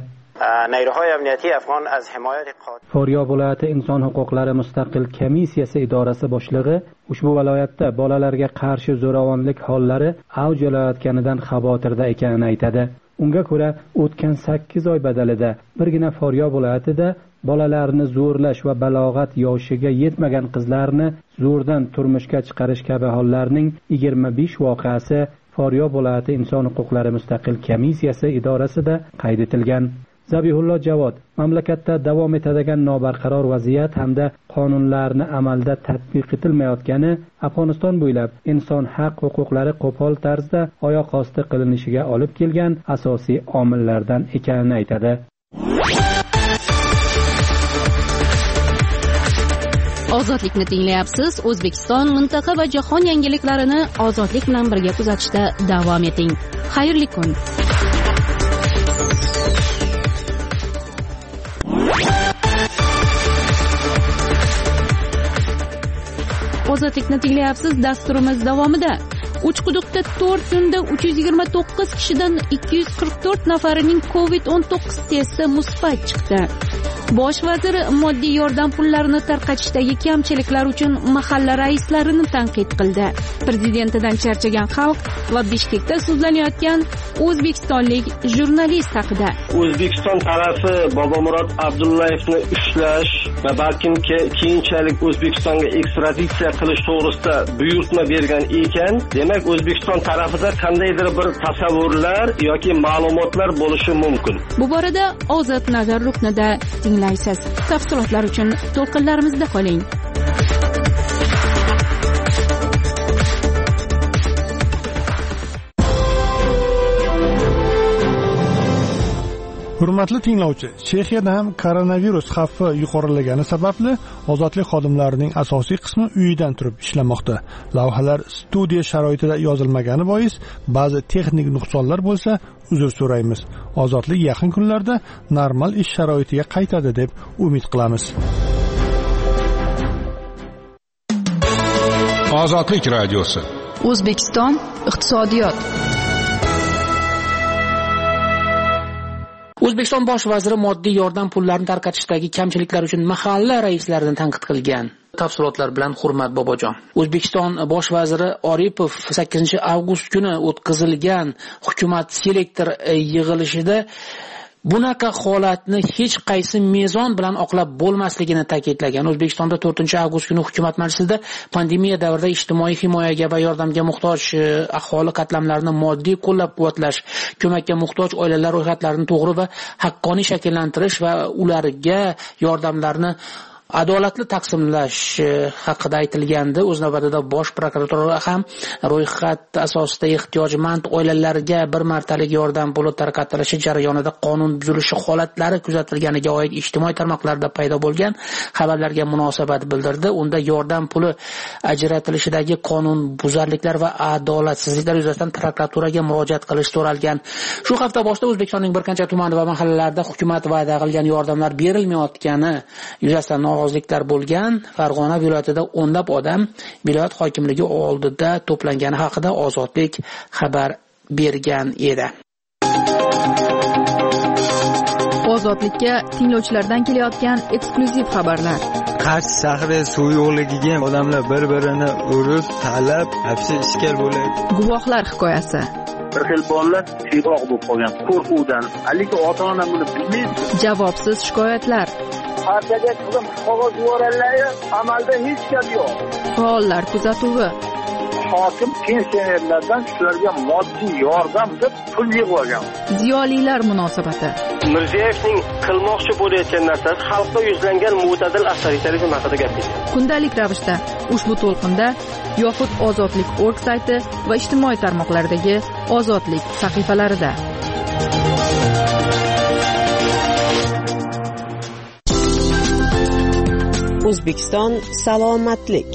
Speaker 3: Foryo viloyati inson huquqlari mustaqil komissiyasi idorasi boshlig'i ushbu viloyatda bolalarga qarshi zo'ravonlik hollari avj olayotganidan xavotirda ekanini aytadi. Unga ko'ra, o'tgan sakkiz oy badalida birgina Foryo viloyatida bolalarni zo'rlash va balog'at yoshiga yetmagan qizlarni zo'rdan turmushga chiqarish kabi hollarning yigirma besh voqeasi Foryo viloyati inson huquqlari mustaqil komissiyasi idorasida qayd etilgan. Zabihullo Javod mamlakatda davom etadigan nobarqaror vaziyat hamda qonunlarni amalda tatbiq etilmayotgani Afg'oniston bo'ylab inson haq huquqlari qo'pol tarzda oyoq osti qilinishiga olib kelgan asosiy omillardan ekanini aytadi.
Speaker 1: Ozodlikni tinglayapsiz. O'zbekiston, mintaqa va jahon yangiliklarini ozodlik bilan birga kuzatishda davom eting. Xayrli kun. Ozodlikni tinglayapsiz. Dasturimiz davomida Uchquduqda to'rt kunda uch yuz yigirma to'qqiz kishidan ikki yuz qirq to'rt nafarining covid o'n to'qqiz testi musbat chiqdi. Bosh vazir moddiy yordam pullarini tarqatishdagi kamchiliklar uchun mahalla raislarini tanqid qildi. Prezidentidan charchagan xalq va Bishkekda sudlanayotgan o'zbekistonlik jurnalist haqida.
Speaker 5: O'zbekiston tarafi Bobomurod Abdullayevni ushlash va balkim keyinchalik O'zbekistonga ekstraditsiya qilish to'g'risida buyurtma bergan ekan. Demak, O'zbekiston tarafida qandaydir bir tasavvurlar yoki ma'lumotlar bo'lishi mumkin.
Speaker 1: Bu borada Ozod nazar ruknida tinglaysiz. Tafsilotlar uchun to'lqinlarimizda qoling.
Speaker 2: Hurmatli tinglovchi, Chexiyada ham koronavirus xavfi yuqorilagani sababli ozodlik xodimlarining asosiy qismi uyidan turib ishlamoqda. Lavhalar studiya sharoitida yozilmagani bois ba'zi texnik nuqsonlar bo'lsa, uzr so'raymiz. Ozodlik yaqin kunlarda normal ish sharoitiga qaytadi deb umid qilamiz.
Speaker 11: Ozodlik radiosi.
Speaker 9: O'zbekiston iqtisodiyot.
Speaker 7: O'zbekiston bosh vaziri moddiy yordam pullarini tarqatishdagi kamchiliklar uchun mahalla raislarini tanqid qilgan. Tafsilotlar bilan Hurmat Bobojon. O'zbekiston bosh vaziri Oripov sakkizinchi avgust kuni o'tkazilgan hukumat selektor yig'ilishida bunaqa holatni hech qaysi mezon bilan oqlab bo'lmasligini ta'kidlagan. O'zbekistonda to'rtinchi avgust kuni hukumat majlisida pandemiya davrida ijtimoiy himoyaga va yordamga muhtoj aholi qatlamlarini moddiy qo'llab-quvvatlash, ko'makka muhtoj oilalar ro'yxatlarini to'g'ri va haqqoniy shakllantirish va ularga yordamlarni adolatli taqsimlash haqida aytilgandi. O'z navbatida bosh prokuratura ham ro'yxat asosida ehtiyojmand oilalarga bir martalik yordam puli tarqatilishi jarayonida qonun buzilishi holatlari kuzatilganiga oid ijtimoiy tarmoqlarda paydo bo'lgan xabarlarga munosabat bildirdi. Unda yordam puli ajratilishidagi qonun buzarliklar va adolatsizliklar yuzasidan prokuraturaga murojaat qilish so'ralgan. Shu hafta boshida O'zbekistonning bir qancha tuman va mahallalarida hukumat va'da qilgan yordamlar berilmayotgani yuzasidan noroziliklar bo'lgan. Farg'ona viloyatida o'nlab odam viloyat hokimligi oldida to'plangani haqida Ozodlik xabar bergan edi.
Speaker 9: Ozodlikka tinglovchilardan kelayotgan eksklyuziv xabarlar.
Speaker 12: Qarshi shahri suv yo'qligiga odamlar bir-birini urib, talab, hapsi ishkal bo'ladi.
Speaker 9: Guvohlar hikoyasi.
Speaker 13: Bir xil bolalar siyg'oq bo'lib qolgan qo'rquvdan. Haligi ota-ona buni bilmaydi.
Speaker 9: Javobsiz shikoyatlar.
Speaker 13: Partiyaga qizim qog'oz yuborganlar, amalda hech gap yo'q.
Speaker 9: Faollar kuzatuvi.
Speaker 13: Hokim pensionerlardan shularga moddiy yordam deb pul yig'ib olgan.
Speaker 9: Ziyolilar munosabati.
Speaker 14: Mirziyoyevning qilmoqchi bo'layotgan narsasi xalqqa yuzlangan mo'tadil avtoritarizm haqida gapirdi.
Speaker 9: Kundalik ravishda ushbu to'lqinda yoxud Ozodlik nokta org sayti va ijtimoiy tarmoqlardagi Ozodlik sahifalarida.
Speaker 11: O'zbekiston salomatlik.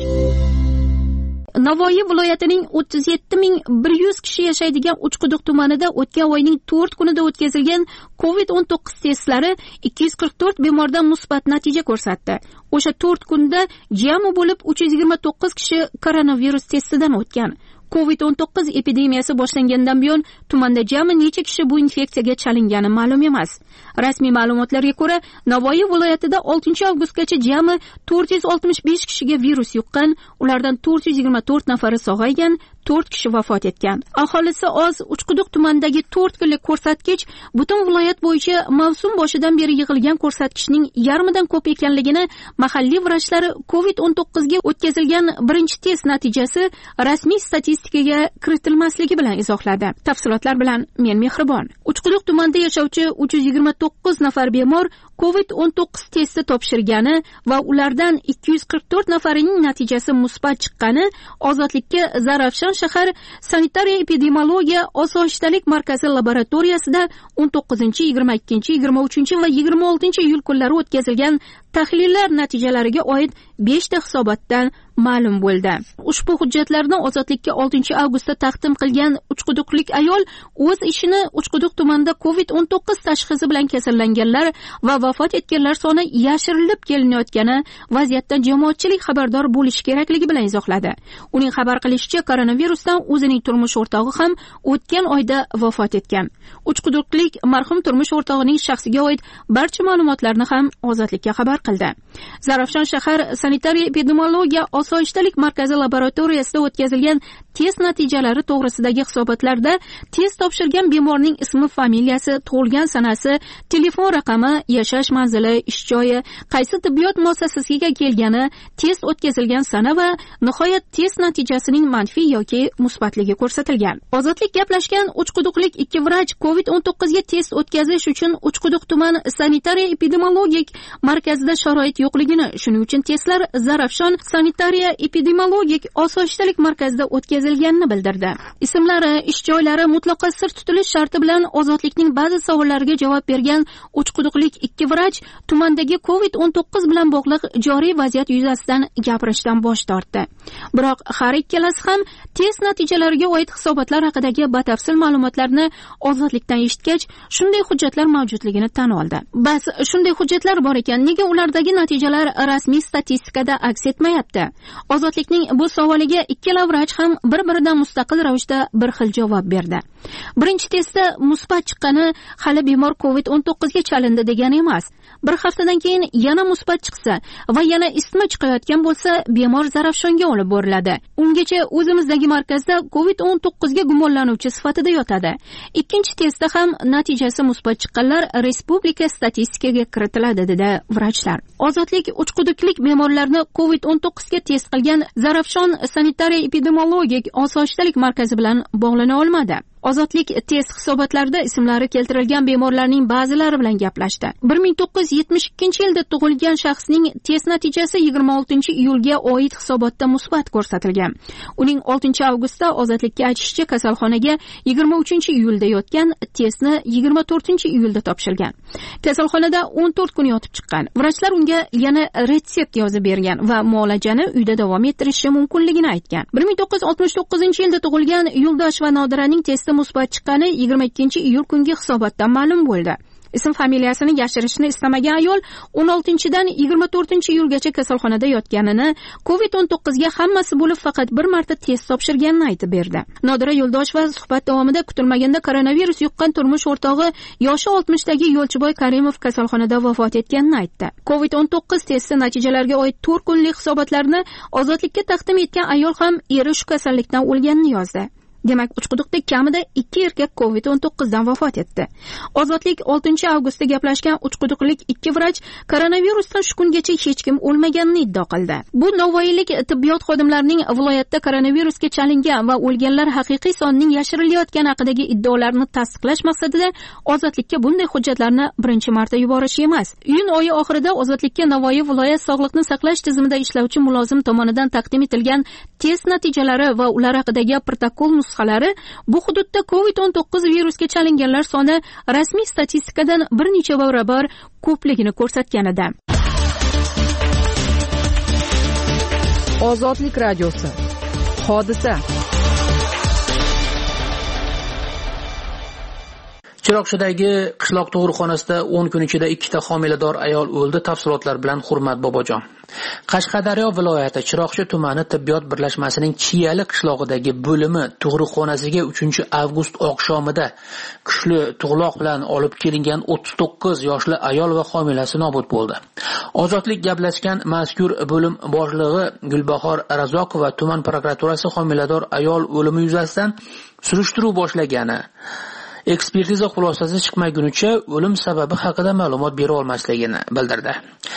Speaker 1: Navoiy viloyatining o'ttiz yetti ming bir yuz kishi yashaydigan Uchquduq tumanida o'tgan oyning to'rt kunida o'tkazilgan covid o'n to'qqiz testlari ikki yuz qirq to'rt bemordan musbat natija ko'rsatdi. O'sha to'rt kunda jami bo'lib uch yuz yigirma to'qqiz kishi koronavirus testidan o'tgan. covid o'n to'qqiz epidemiyasi boshlangandan buyon tumanda jami necha kishi bu infeksiyaga chalingani ma'lum emas. Rasmiy ma'lumotlarga ko'ra, Navoiy viloyatida oltinchi avgustgacha jami to'rt yuz oltmish besh kishiga virus yuqqan, ulardan to'rt yuz yigirma to'rt nafari sog'aygan, to'rt kishi vafot etgan. Aholisi oz Uchquduq tumanidagi to'rt kunlik ko'rsatkich butun viloyat bo'yicha mavsum boshidan beri yig'ilgan ko'rsatkichning yarmidan ko'p ekanligini mahalliy vrachlari covid o'n to'qqiz ga o'tkazilgan birinchi test natijasi rasmiy statistikaga kiritilmasligi bilan izohladi. Tafsilotlar bilan men Mehribon. Uchquduq tumanida yashovchi uch yuz yigirma to'qqiz nafar bemor covid o'n to'qqiz testi topshirgani va ulardan ikki yuz qirq to'rt nafarining natijasi musbat chiqqani Ozodlikka Zarafshon shahar sanitariya epidemiologiya osoyishtalik markazi laboratoriyasida o'n to'qqizinchi, yigirma ikkinchi, yigirma uchinchi va yigirma oltinchi iyul kunlari o'tkazilgan tahlillar natijalariga oid beshta hisobotdan ma'lum bo'ldi. Ushbu hujjatlarni Ozodlikka oltinchi avgustda taqdim qilgan uchquduqlik ayol o'z ishini Uchquduq tumanida covid o'n to'qqiz tashxisi bilan kasallanganlar va vafot etganlar soni yashirilib kelinayotgani vaziyatdan jamoatchilik xabardor bo'lishi kerakligi bilan izohladi. Uning xabar qilishicha, koronavirusdan o'zining turmush o'rtog'i ham o'tgan oyda vafot etgan. Uchquduqlik marhum turmush o'rtog'ining shaxsiga oid barcha ma'lumotlarni ham Ozodlikka xabar qildi. Zarafshon shahar sanitariya epidemiologiya osoyishtalik markazi laboratoriyasida o'tkazilgan test natijalari to'g'risidagi hisobotlarda test topshirgan bemorning ismi, familiyasi, tug'ilgan sanasi, telefon raqami, yashash manzili, ish joyi, qaysi tibbiyot muassasasiga kelgani, test o'tkazilgan sana va nihoyat test natijasining manfiy yoki musbatligi ko'rsatilgan. Ozodlik gaplashgan uchquduqlik ikki vrach covid o'n to'qqiz ga test o'tkazish uchun Uchquduq tuman sanitariya epidemiologik markazida sharoit yo'qligini, shuning uchun testlar Zarafshon sanitariya epidemiologik osoyishtalik markazida o'tkazilganini bildirdi. Ismlari, ish joylari mutlaqo sir tutilish sharti bilan Ozodlikning ba'zi savollariga javob bergan Uchquduqlik ikki vrach tumandagi covid o'n to'qqiz bilan bog'liq joriy vaziyat yuzasidan gapirishdan bosh tortdi. Biroq har ikkalasi ham test natijalariga oid hisobotlar haqidagi batafsil ma'lumotlarni Ozodlikdan eshitgach, shunday hujjatlar mavjudligini tan oldi. Bas, shunday hujjatlar bor ekan, nega ulardagi natijalar rasmiy statistikada aks etmayapti? Ozodlikning bu savoliga ikkala vrach ham bir-biridan mustaqil ravishda bir xil javob berdi. Birinchi testda musbat chiqqani hali bemor covid o'n to'qqiz ga chalindi degani emas. Bir haftadan keyin yana musbat chiqsa va yana isitma chiqayotgan bo'lsa, bemor Zarafshonga olib boriladi. Ungacha o'zimizdagi markazda covid o'n to'qqiz ga gumonlanuvchi sifatida yotadi. Ikkinchi testda ham natijasi musbat chiqqanlar respublika statistikaga kiritiladi, dedi vrachlar. Ozodlik uchquduqlik bemorlarni covid o'n to'qqiz ga test qilgan Zarafshon sanitariya epidemiologik osoyishtalik markazi bilan bog'lana olmadi. Ozodlik test hisobotlarida ismlari keltirilgan bemorlarning ba'zilari bilan gaplashdi. bir ming to'qqiz yuz yetmish ikkinchi yilda tug'ilgan shaxsning test natijasi yigirma oltinchi iyulga oid hisobotda musbat ko'rsatilgan. Uning oltinchi avgustda Ozodlikka aytishicha, kasalxonaga yigirma uchinchi iyulda yotgan, testni yigirma to'rtinchi iyulda topshirgan. Kasalxonada o'n to'rt kun yotib chiqqan. Vrachlar unga yana retsept yozib bergan va muolajani uyda davom ettirishi mumkinligini aytgan. bir ming to'qqiz yuz oltmish to'qqizinchi yilda tug'ilgan Yo'ldosh va Nodiraning testi musbat chiqqani yigirma ikkinchi iyul kungi hisobotdan ma'lum bo'ldi. Ism familiyasini yashirishni istamagan ayol o'n oltinchidan yigirma to'rtinchi iyulgacha kasalxonada yotganini, covid o'n to'qqiz ga hammasi bo'lib faqat bir marta test topshirganini aytib berdi. Nodira Yo'ldosheva suhbat davomida kutilmaganda koronavirus yuqqan turmush o'rtog'i yoshi oltmishdagi Yo'lchiboy Karimov kasalxonada vafot etganini aytdi. covid o'n to'qqiz testi natijalariga oid to'rt kunlik hisobotlarni Ozodlikka taqdim etgan ayol ham eri shu kasallikdan o'lganini yozdi. Demak, Uchquduqda kamida ikki erkak covid o'n to'qqiz dan vafot etdi. Ozodlik oltinchi avgustda gaplashgan uchquduqlik ikki vrach koronavirusdan shu kungacha hech kim o'lmaganini iddao qildi. Bu navoiylik tibbiyot xodimlarining viloyatda koronavirusga chalingan va o'lganlar haqiqiy sonining yashirilayotgani haqidagi iddaolarini tasdiqlash maqsadida Ozodlikka bunday hujjatlarni birinchi marta yuborish emas. Iyun oyi oxirida Ozodlikka Navoiy viloyat sog'liqni saqlash tizimida ishlovchi mulozim tomonidan taqdim etilgan test natijalari va ular haqidagi protokol nusxalari bu hududda covid o'n to'qqiz virusga chalinganlar soni rasmiy statistikadan bir necha barobar ko'pligini ko'rsatgan edi.
Speaker 9: Ozodlik radiosi. Hodisa.
Speaker 7: Chiroqchidagi qishloq tug'ruqxonasida o'n kun ichida ikkita homilador ayol o'ldi. Tafsilotlar bilan Hurmat Bobojon. Qashqadaryo viloyati Chiroqchi tumani tibbiyot birlashmasining Chiyali qishlog'idagi bo'limi tug'ruqxonasiga uchinchi avgust oqshomida kuchli tug'loq bilan olib kelingan o'ttiz to'qqiz yoshli ayol va homilasi nobud bo'ldi. Ozodlik gaplashgan mazkur bo'lim boshlig'i Gulbahor Razokova tuman prokuraturasi homilador ayol o'limi yuzasidan surishtiruv boshlagani, ekspertiza xulosasi chiqmagunicha o'lim sababi haqida ma'lumot bera olmasligini bildirdi.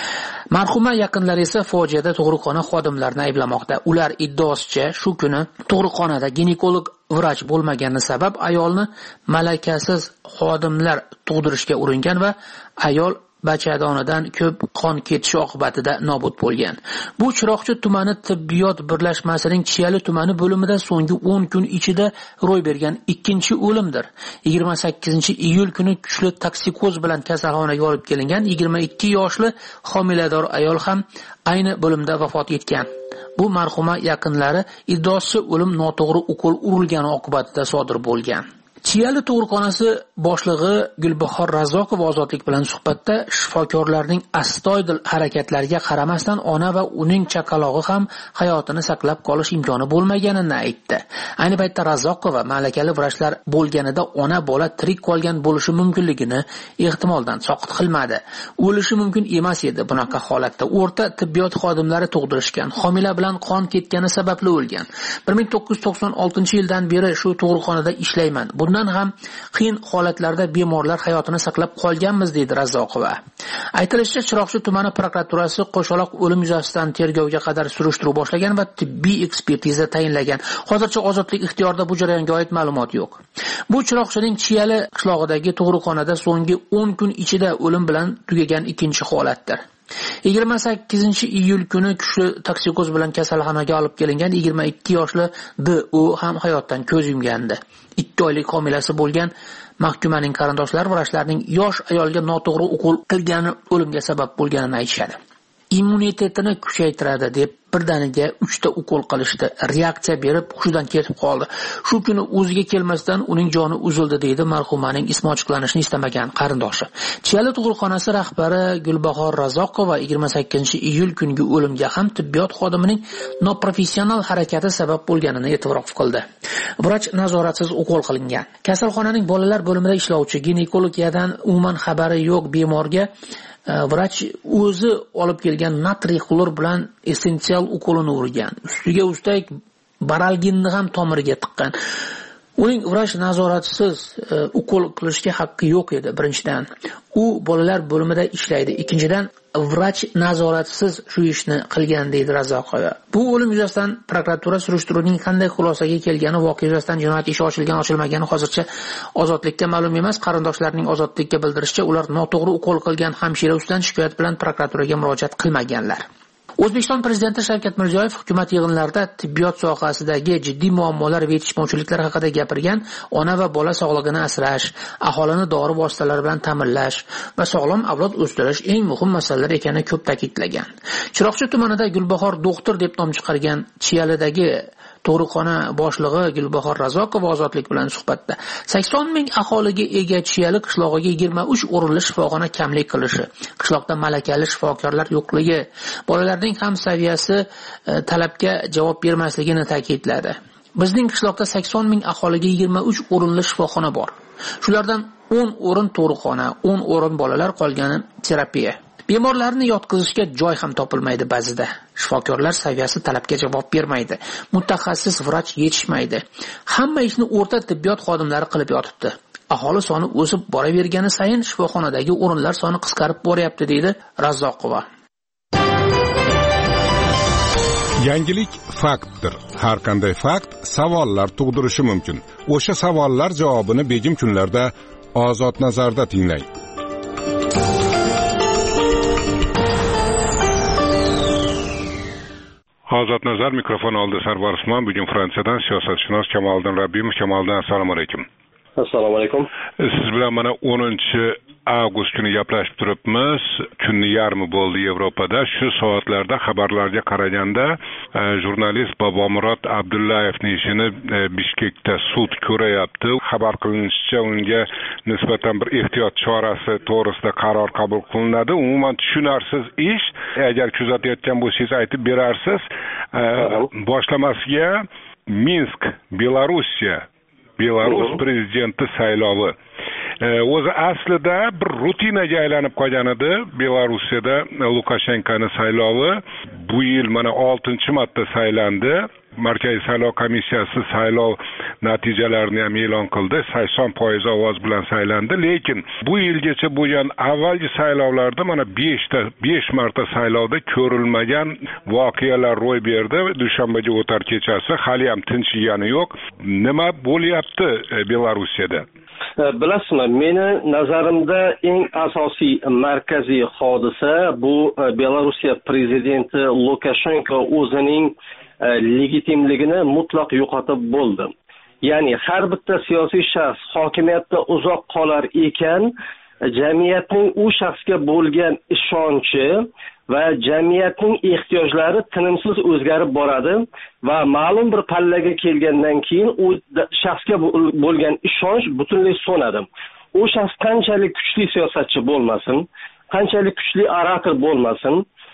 Speaker 7: Marhuma yaqinlari esa fojiada tug'ruqxona xodimlarini ayblamoqda. Ular iddaosicha shu kuni tug'ruqxonada ginekolog vrach bo'lmagani sabab ayolni malakasiz xodimlar tug'dirishga uringan va ayol bachadonidan ko'p qon ketishi oqibatida nobud bo'lgan. Bu Chiroqchi tumani tibbiyot birlashmasining Chiyali tumani bo'limida so'nggi o'n kun ichida ro'y bergan ikkinchi o'limdir. yigirma sakkizinchi iyul kuni kuchli toksikoz bilan kasalxonaga olib kelingan yigirma ikki yoshli homilador ayol ham ayni bo'limda vafot etgan. Bu marhuma yaqinlari iddaosicha o'lim noto'g'ri ukol urilgani oqibatida sodir bo'lgan. Chiyali tug'ruqxonasi boshlig'i Gulbahor Razokova Ozodlik bilan suhbatda shifokorlarning astoydil harakatlariga qaramasdan ona va uning chaqalog'i ham hayotini saqlab qolish imkoni bo'lmaganini aytdi. Ayni paytda Razokova malakali vrachlar bo'lganida ona bola tirik qolgan bo'lishi mumkinligini ehtimoldan soqit qilmadi. O'lishi mumkin emas edi bunaqa holatda. O'rta tibbiyot xodimlari tug'dirishgan, homila bilan qon ketgani sababli o'lgan. bir ming to'qqiz yuz to'qson oltinchi yildan beri shu tug'ruqxonada ishlayman. Bundan ham qiyin holatlarda bemorlar hayotini saqlab qolganmiz deydi Razokova. Aytilishicha, Chiroqchi tumani prokuraturasi qo'shaloq o'lim yuzasidan tergovga qadar surishtiruv boshlagan va tibbiy ekspertiza tayinlagan. Hozircha ozodlik ixtiyorida bu jarayonga oid ma'lumot yo'q. Bu Chiroqchining Chiyali qishlog'idagi tug'ruqxonada so'nggi o'n kun ichida o'lim bilan tugagan ikkinchi holatdir. yigirma sakkizinchi iyul kuni kuchli toksikoz bilan kasalxonaga olib kelingan yigirma ikki yoshli D O ham hayotdan ko'z yumgandi. ikki oylik homilasi bo'lgan mahkumaning qarindoshlari vrachlarning yosh ayolga noto'g'ri ukol qilgani o'limga sabab bo'lganini aytishadi. Immunitetini kuchaytiradi deb birdaniga uchta ukol qilishdi. Reaksiya berib hushidan ketib qoldi. Shu kuni o'ziga kelmasdan uning joni uzildi deydi marhumaning ismi ochiqlanishini istamagan qarindoshi. Chiyali tug'ruqxonasi rahbari Gulbahor Razokova yigirma sakkizinchi iyul kungi o'limga ham tibbiyot xodimining noprofessional harakati sabab bo'lganini e'tirof qildi. Vrach nazoratsiz ukol qilingan. Kasalxonaning bolalar bo'limida ishlovchi ginekologiyadan umuman xabari yo'q bemorga vrach o'zi olib kelgan natriy xlor bilan essensial ukolini urgan. Ustiga ustak baralginni ham tomiriga tiqqan. Uning vrach nazoratisiz ukol qilishga haqqi yo'q edi birinchidan. U bolalar bo'limida ishlaydi. Ikkinchidan vrach nazoratisiz shu ishni qilgan deydi Razokova. Bu o'lim yuzasidan prokuratura surishtiruvning qanday xulosaga kelgani, voqea yuzasidan jinoyat ishi ochilgan ochilmagani hozircha Ozodlikka ma'lum emas. Qarindoshlarining Ozodlikka bildirishicha, ular noto'g'ri ukol qilgan hamshira ustidan shikoyat bilan prokuraturaga murojaat qilmaganlar. O'zbekiston prezidenti Shavkat Mirziyoyev hukumat yig'inlarida tibbiyot sohasidagi jiddiy muammolar va yetishmovchiliklar haqida gapirgan, ona va bola sog'lig'ini asrash, aholini dori vositalari bilan ta'minlash va sog'lom avlod o'stirish eng muhim masalalar ekanini ko'p ta'kidlagan. Chiroqchi tumanida Gulbahor doktor deb nom chiqargan Chiyalidagi tug'ruqxona boshlig'i Gulbahor Razokova Ozodlik bilan suhbatda sakson ming aholiga ega Chiyali qishlog'iga yigirma uch o'rinli shifoxona kamlik qilishi, qishloqda malakali shifokorlar yo'qligi, bolalarning ham saviyasi talabga javob bermasligini ta'kidladi. Bizning qishloqda sakson ming aholiga yigirma uch o'rinli shifoxona bor. Shulardan o'n o'rin tug'ruqxona, o'n o'rin bolalar, qolgani terapiya. Bemorlarni yotqizishga joy ham topilmaydi ba'zida. Shifokorlar saviyasi talabga javob bermaydi. Mutaxassis vrach yetishmaydi. Hamma ishni o'rta tibbiyot xodimlari qilib yotibdi. Aholi soni o'sib boravergani sayin shifoxonadagi o'rinlar soni qisqarib boryapti deydi Razokova.
Speaker 15: Yangilik faktdir. Har qanday fakt savollar tug'dirishi mumkin. O'sha savollar javobini begim kunlarda Ozod nazarda tinglang. Ozod nazar mikrofon oldi Sarvar Usmon. Bugun Fransiyadan siyosatshunos Kamoliddin Rabbimov. Kamoliddin, assalomu alaykum.
Speaker 14: Assalomu alaykum.
Speaker 15: Siz bilan mana o'ninchi avgust kuni gaplashib turibmiz. Kunni yarmi bo'ldi Yevropada. Shu soatlarda xabarlarga qaraganda jurnalist Bobomurod Abdullayevning ishini Bishkekda sud ko'rayapti. Xabar qilinishicha, unga nisbatan bir ehtiyot chorasi to'g'risida qaror qabul qilinadi. Umuman tushunarsiz ish. Agar kuzatayotgan bo'lsangiz aytib berarsiz. Boshlamasiga Minsk, Belorussiya, Belarus prezidenti saylovi. O'zi aslida bir rutinaga aylanib qolgan edi. Belarusiyada Lukashenkoni saylovi bu yil mana oltinchi marta saylandi. Markaziy saylov komissiyasi saylov natijalarini ham e'lon qildi. sakson foiz ovoz bilan saylandi, lekin bu yilgacha bo'lgan avvalgi saylovlarda mana besh ta besh marta saylovda ko'rilmagan voqealar ro'y berdi. Dushanbaga o'tar kechasi hali ham tinchigani yo'q. Nima bo'lyapti Belarusiyada?
Speaker 14: Bilasizmi, meni nazarimda eng asosiy markaziy hodisa bu Belorussiya prezidenti Lukashenko o'zining legitimligini mutlaq yo'qotib bo'ldi. Ya'ni har bitta siyosiy shaxs hokimiyatda uzoq qolar ekan, jamiyatning u shaxsga bo'lgan ishonchi va jamiyatning ehtiyojlari tinimsiz o'zgarib boradi va ma'lum bir pallaga kelgandan keyin u shaxsga bo'lgan ishonch butunlay so'nadi. U shaxs qanchalik kuchli siyosatchi bo'lmasin, qanchalik kuchli orator bo'lmasin,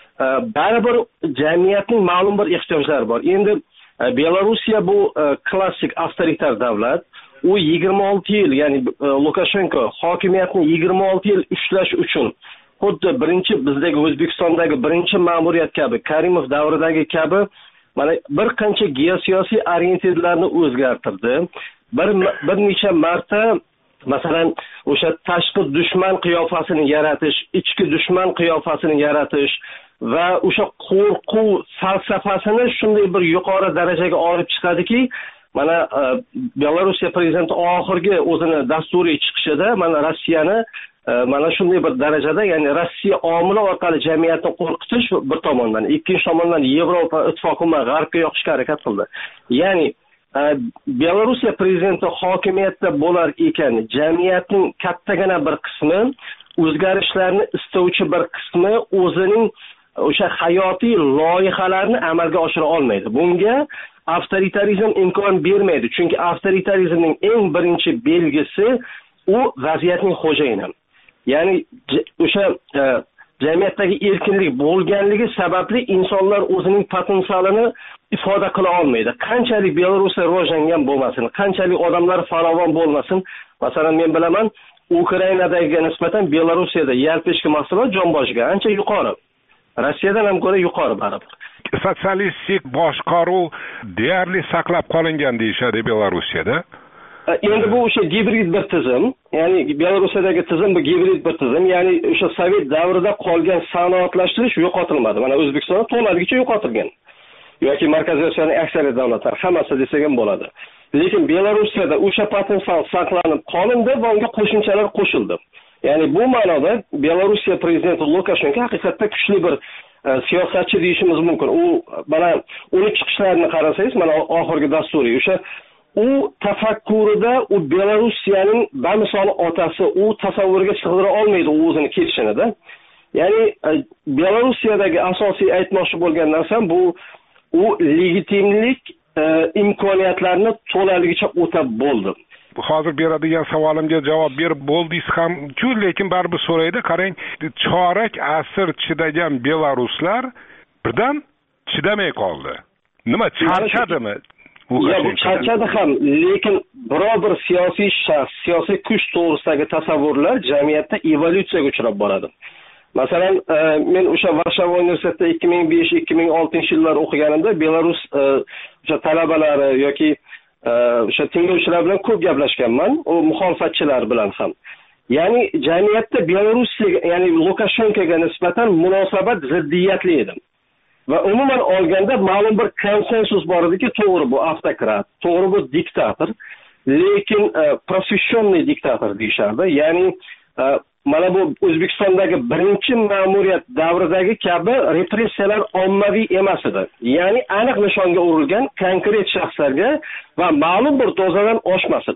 Speaker 14: baribir jamiyatning ma'lum bir ehtiyojlari bor. Endi Belorussiya bu klassik avtoritar davlat. U yigirma olti yil, ya'ni Lukashenko hokimiyatni yigirma olti yil ushlash uchun xuddi birinchi bizdagi O'zbekistondagi birinchi ma'muriyat kabi, Karimov davridagi kabi mana bir qancha geosiyosiy orientirlarni o'zgartirdi. Bir bir necha marta masalan o'sha tashqi dushman qiyofasini yaratish, ichki dushman qiyofasini yaratish va o'sha qo'rquv falsafasini shunday bir yuqori darajaga olib chiqadiki, mana Belorussiya prezidenti oxirgi o'zini dasturiy chiqishida mana Rossiyani mana shunday bir darajada, ya'ni Rossiya omili orqali jamiyatni qo'rqitish bir tomondan, ikkinchi tomondan Yevropa ittifoqi va G'arbga yoqishga harakat qildi. Ya'ni Belorussiya prezidenti hokimiyatda bo'lar ekan, jamiyatning kattagina bir qismi, o'zgarishlarni istovchi bir qismi o'zining o'sha hayotiy loyihalarni amalga oshira olmaydi. Bunga avtoritarizm imkon bermaydi. Chunki avtoritarizmning eng birinchi belgisi u vaziyatning xo'jayini. Ya'ni o'sha jamiyatdagi erkinlik bo'lganligi sababli insonlar o'zining potensialini ifoda qila olmaydi. Qanchalik Belorussiya rivojlangan bo'lmasin, qanchalik odamlar farovon bo'lmasin, masalan men bilaman, Ukrainadaga nisbatan Belorussiyada yalpishki mahsulot jonboshiga ancha yuqori. Rossiyadan ham ko'ra yuqori baribir.
Speaker 15: Sotsialistik boshqaruv deyarli saqlab qolingan deyishadi Belorussiyada.
Speaker 14: Endi bu o'sha gibrid bir tizim, ya'ni Belorussiyadagi tizim bu gibrid bir tizim, ya'ni o'sha Sovet davrida qolgan sanoatlashtirish yo'qotilmadi. Mana O'zbekistonda to'laligicha yo'qotilgan. Yoki Markaziy Osiyoning aksariyat davlatlar hammasi desak ham bo'ladi. Lekin Belorussiyada o'sha potensial saqlanib qolindi va unga qo'shimchalar qo'shildi. Ya'ni bu ma'noda Belorussiya prezidenti Lukashenko haqiqatda kuchli bir siyosatchi deyishimiz mumkin. U mana uni chiqishlarini qarasangiz, mana oxirgi dasturiy o'sha u tafakkurida u Belorussiyaning bamisoli otasi u tasavvurga sig'dira olmaydi o'zini ketishini-da. Ya'ni Belorussiyadagi asosiy aytmoqchi bo'lgan narsam bu u legitimlik imkoniyatlarini to'laligicha o'tab bo'ldi.
Speaker 15: Hozir beradigan savolimga javob berib bo'ldingiz ham-ku, lekin baribir so'raydi. Qarang, chorak asr chidagan belaruslar birdan chidamay qoldi. Nima, charchadimi?
Speaker 14: Yo'q, charchadi ham, lekin biror bir siyosiy shaxs, siyosiy kuch to'g'risidagi tasavvurlar jamiyatda evolyutsiyaga uchrab boradi. Masalan, men o'sha Varshava universitetida ikki ming besh ikki ming oltinchi yillar o'qiganimda Belarus o'sha talabalari yoki o'sha tinglovchilar bilan ko'p gaplashganman, u muxolifatchilar bilan ham. Ya'ni jamiyatda Belorussiya, ya'ni Lukashenkoga nisbatan munosabat ziddiyatli edi. Va umuman olganda ma'lum bir konsensus bor ediki, to'g'ri bu avtokrat, to'g'ri bu diktator, lekin professional diktator deyishardi. Ya'ni mana bu O'zbekistondagi birinchi ma'muriyat davridagi kabi repressiyalar ommaviy emas edi. Ya'ni aniq nishonga urilgan konkret shaxslarga va ma'lum bir dozadan oshmas edi.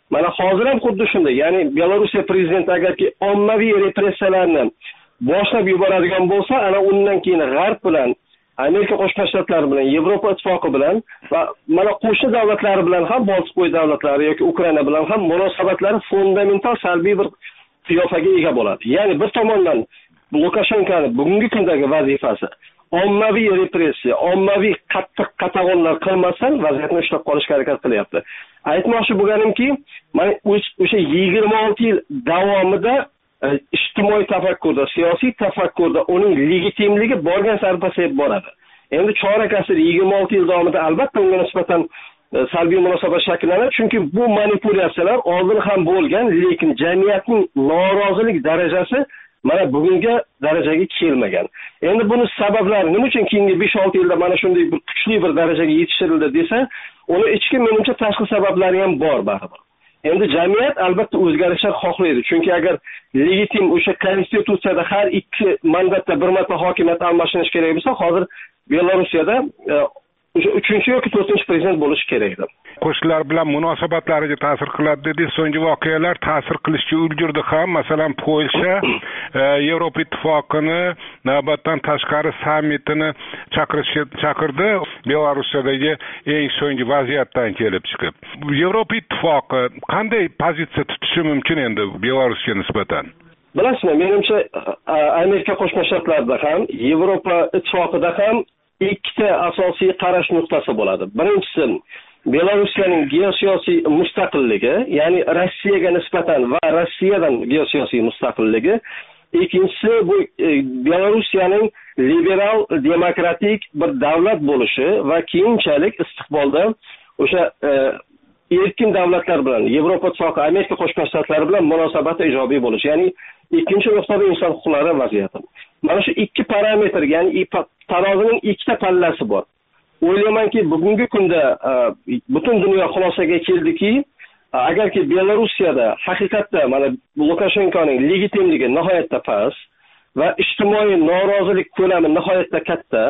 Speaker 14: mana hozir ham xuddi shunday, ya'ni Belorussiya prezidenti agarki ommaviy repressiyalarni boshlab yuboradigan bo'lsa, ana undan keyin G'arb bilan, Amerika Qo'shma Shtatlari bilan, Yevropa ittifoqi bilan va mana qo'shni davlatlari bilan ham, Boltiqbo'yi davlatlari yoki Ukraina bilan ham munosabatlari fundamental salbiy bir qiyofaga ega bo'ladi. Ya'ni bir tomondan Lukashenkoning bugungi kundagi vazifasi ommaviy repressiya, ommaviy qattiq qatag'onlar qilmasdan vaziyatni ushlab qolishga harakat qilyapti. Aytmoqchi bo'lganimki, mana o'sha yigirma olti yil davomida ijtimoiy tafakkurda, siyosiy tafakkurda uning legitimligi borgan sari pasayib boradi. Endi chorak asr yigirma olti yil davomida albatta unga nisbatan salbiy munosabat shakllanadi, chunki bu manipulyatsiyalar oldin ham bo'lgan, lekin jamiyatning norozilik darajasi mana bugungi darajaga kelmagan. Endi buni sabablari nima uchun keyingi besh olti yilda mana shunday bir kuchli bir darajaga yetishtirildi desa, uni ichki menimcha tashqi sabablari ham bor baribir. Endi jamiyat albatta o'zgarishlar xohlaydi, chunki agar legitim o'sha konstitutsiyada har ikki mandatda bir marta hokimiyat almashinishi kerak bo'lsa, hozir Belarusiyada o'sha uchinchi yoki to'rtinchi prezident bo'lishi kerak edi.
Speaker 15: Qo'shnilar bilan munosabatlariga ta'sir qiladi dedi. So'nggi voqealar ta'sir qilishga ulgurdi ham. Masalan, Polsha Yevropa ittifoqini navbatdan tashqari sammitini chaqirishga chaqirdi. Belarusdagi eng so'nggi vaziyatdan kelib chiqib. Yevropa ittifoqi qanday pozitsiya tutishi mumkin endi Belarusga nisbatan?
Speaker 14: Bilasizmi, menimcha Amerika Qo'shma Shtatlarida ham, Yevropa ittifoqida ham ikkita asosiy qarash nuqtasi bo'ladi. Birinchisi, Belorussiyaning geosiyosiy mustaqilligi, ya'ni Rossiyaga nisbatan va Rossiyadan geosiyosiy mustaqilligi. Ikkinchisi, bu Belorussiyaning liberal demokratik bir davlat bo'lishi va keyinchalik istiqbolda o'sha erkin davlatlar bilan, Yevropa ittifoqi, Amerika Qo'shma Shtatlari bilan munosabati ijobiy bo'lishi, ya'ni ikkinchi nuqtada inson huquqlari vaziyati. Mana shu ikki parametr, ya'ni tarozining ikkita pallasi bor. O'ylaymanki, bugungi kunda butun dunyo xulosaga keldiki, agarki Belarusiyada haqiqatda mana Lukashenkoning legitimligi nihoyatda past va ijtimoiy norozilik ko'lami nihoyatda katta,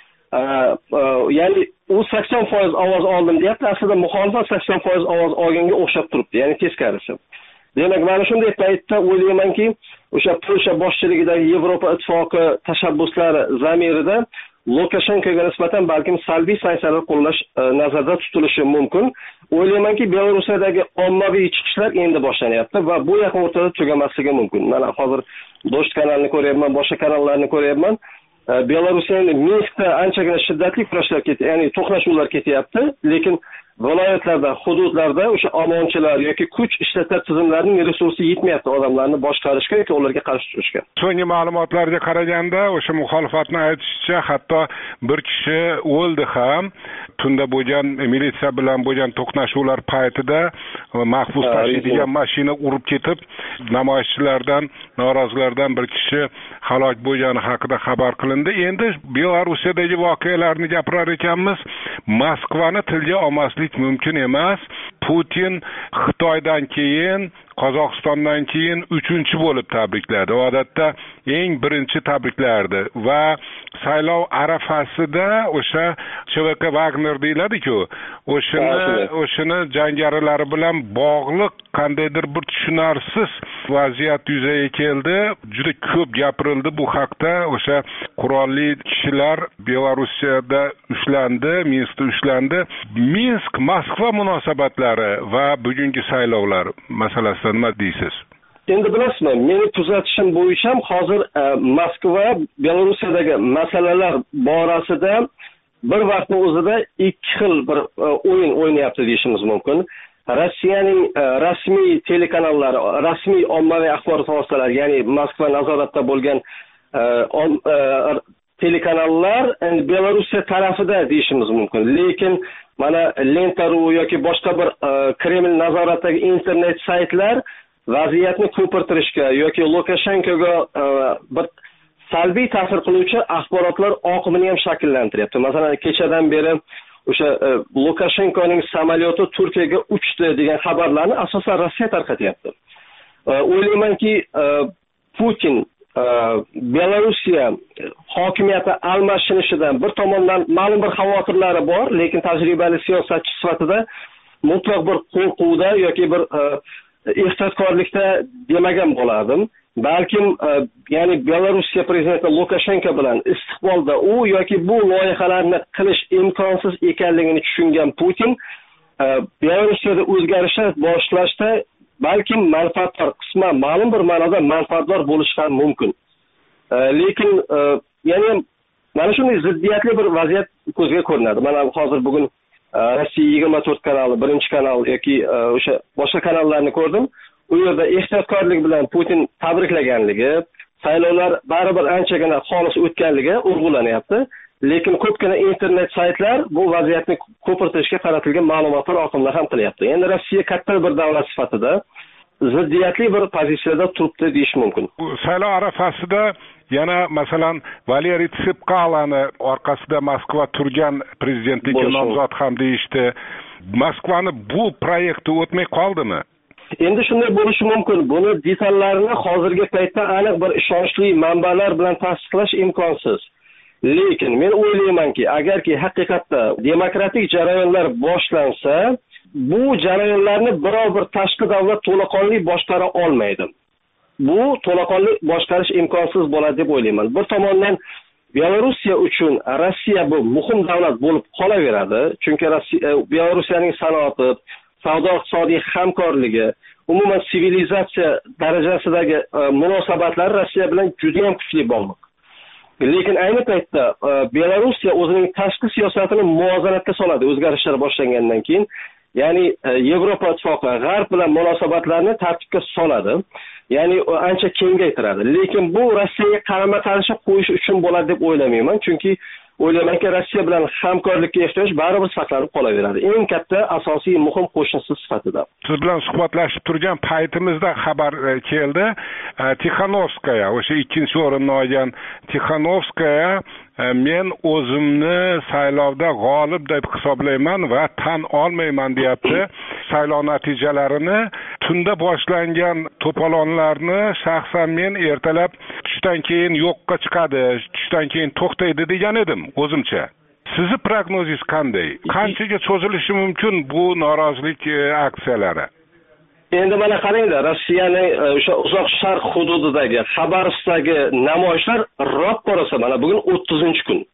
Speaker 14: ya'ni u sakson foiz ovoz oldim deyapti, aslida muxolifat sakson foiz ovoz olganga o'xshab turibdi, ya'ni teskarisi. Demak, mana shunday paytda o'ylaymanki, o'sha Polsha boshchiligidagi Yevropa ittifoqi tashabbuslari zamirida Lukashenkoga nisbatan balkim salbiy sanksiyalar qo'llash nazarda tutilishi mumkin. O'ylaymanki, Belarusdagi ommaviy chiqishlar endi boshlanyapti va bu yaqin o'rtada tugamasligi mumkin. Mana hozir Do'st kanalini ko'ryapman, boshqa kanallarni ko'ryapman. Belarusning Minskda anchagina shiddatli kurashlar ketyapti, ya'ni to'qnashuvlar ketyapti, lekin viloyatlarda, hududlarda o'sha omonchilar yoki kuch ishlatish tizimlarining resursi yetmayapti odamlarni boshqarishga yoki ularga qarshi turishga.
Speaker 15: So'nggi ma'lumotlarga qaraganda, o'sha muxolifatni aytishicha, hatto bir kishi o'ldi ham. Tunda bo'lgan militsiya bilan bo'lgan to'qnashuvlar paytida mahbus tashiydigan mashina urib ketib, namoyishchilardan, norozilardan bir kishi halok bo'lgani haqida xabar qilindi. Endi Belarusdagi voqealarni gapirar ekanmiz. Moskvani tilga olmaslik mumkin emas. Putin Xitoydan keyin, Qozog'istondan keyin uchinchi bo'lib tabrikladi. Odatda eng birinchi tabriklardi va saylov arafasida o'sha Ch V K Wagner deyiladi-ku, o'shini o'shini jangarilari bilan bog'liq qandaydir bir tushunarsiz vaziyat yuzaga keldi. Juda ko'p gapirildi bu haqda. O'sha qurolli kishilar Belarusiyada ushlandi, Minskda ushlandi. Minsk Moskva munosabatlari va bugungi saylovlar masalasida nima deysiz?
Speaker 14: Endi bilasizmi, meni kuzatishim bo'yicha ham hozir Moskva Belarusiyadagi masalalar borasida bir vaqtning o'zida ikki xil bir o'yin o'ynayapti deyishimiz mumkin. Rossiyaning rasmiy telekanallari, rasmiy ommaviy axborot vositalari, ya'ni Moskva nazoratida bo'lgan telekanallar Belorussiya tarafida deyishimiz mumkin. Lekin mana Lenta.ru yoki boshqa bir Kreml nazoratidagi internet saytlar vaziyatni ko'pirtirishga yoki Lukashenkoga bir salbiy ta'sir qiluvchi axborotlar oqimini ham shakllantiryapti. Masalan, kechadan beri o'sha Lukashenkoning samolyoti Turkiyaga uchdi degan xabarlarni asosan Rossiya tarqatyapti. O'ylaymanki, Putin Belorussiya hokimiyati almashinishidan bir tomondan ma'lum bir xavotirlari bor, lekin tajribali siyosatchi sifatida mutlaq bir qo'rquvda yoki bir ehtiyotkorlikda demagan bo'lardim. Balkim ya'ni Belorussiya prezidenti Lukashenko bilan istiqbolda u yoki bu loyihalarni qilish imkonsiz ekanligini tushungan Putin Belorussiyada o'zgarishlar boshlashda balkim manfaatdor qisman ma'lum bir ma'noda manfaatdor bo'lishi ham mumkin. Lekin ya'ni mana shunday ziddiyatli bir vaziyat ko'zga ko'rinadi. Mana hozir bugun Rossiya yigirma to'rt kanali, birinchi kanal yoki o'sha boshqa kanallarni ko'rdim. U yerda ehtiyotkorlik bilan Putin tabriklaganligi, saylovlar baribir anchagina xolis o'tganligi urg'ulanyapti. Lekin ko'pgina internet saytlar bu vaziyatni ko'pirtirishga qaratilgan ma'lumotlar oqimlar ham qilyapti. Endi Rossiya katta bir davlat sifatida ziddiyatli bir pozitsiyada turibdi deyish mumkin.
Speaker 15: Saylov arafasida yana masalan Valeriy Tsipkalani orqasida Moskva turgan prezidentlikka nomzod ham deyishdi. Moskvani bu proyekti o'tmay qoldimi?
Speaker 14: Endi shunday bo'lishi mumkin. Buni detallarini hozirgi paytda aniq bir ishonchli manbalar bilan tasdiqlash imkonsiz. Lekin men o'ylaymanki, agarki haqiqatda demokratik jarayonlar boshlansa, bu jarayonlarni biror bir tashqi davlat to'laqonli boshqara olmaydi. Bu to'laqonli boshqarish imkonsiz bo'ladi deb o'ylayman. Bir tomondan Belorussiya uchun Rossiya bu muhim davlat bo'lib qolaveradi, chunki Rossiya Belorussiyaning sanoati, savdo-iqtisodiy hamkorligi, umuman sivilizatsiya darajasidagi munosabatlar Rossiya bilan juda ham kuchli bog'liq. Lekin ayni paytda Belorussiya o'zining tashqi siyosatini muvozanatga soladi o'zgarishlar boshlangandan keyin. Ya'ni Yevropa ittifoqi G'arb bilan munosabatlarni tartibga soladi. Ya'ni ancha kengaytiradi. Lekin bu Rossiyaga qarama-qarshi qo'yish uchun bo'ladi deb o'ylamayman, chunki o'ylaymanki Rossiya bilan hamkorlikka ehtiyoj baribir saqlanib qolaveradi. Eng katta asosiy muhim qo'shnisi sifatida.
Speaker 15: Siz bilan suhbatlashib turgan paytimizda xabar keldi. Tixanovskaya, o'sha ikkinchi o'rinni olgan Tixanovskaya men o'zimni saylovda g'olib deb hisoblayman va tan olmayman deyapti. Saylov natijalarini tunda boshlangan to'polonlarni shaxsan men ertalab tushdan keyin yo'qqa chiqadi, tushdan keyin to'xtaydi degan edim o'zimcha. Sizni prognozingiz qanday? Qanchaga cho'zilishi mumkin bu norozilik aksiyalari?
Speaker 14: Endi mana qaranglar, Rossiyaning o'sha uzoq sharq hududidagi Xabarovskdagi namoyishlar rob borasa mana bugun o'ttizinchi kun.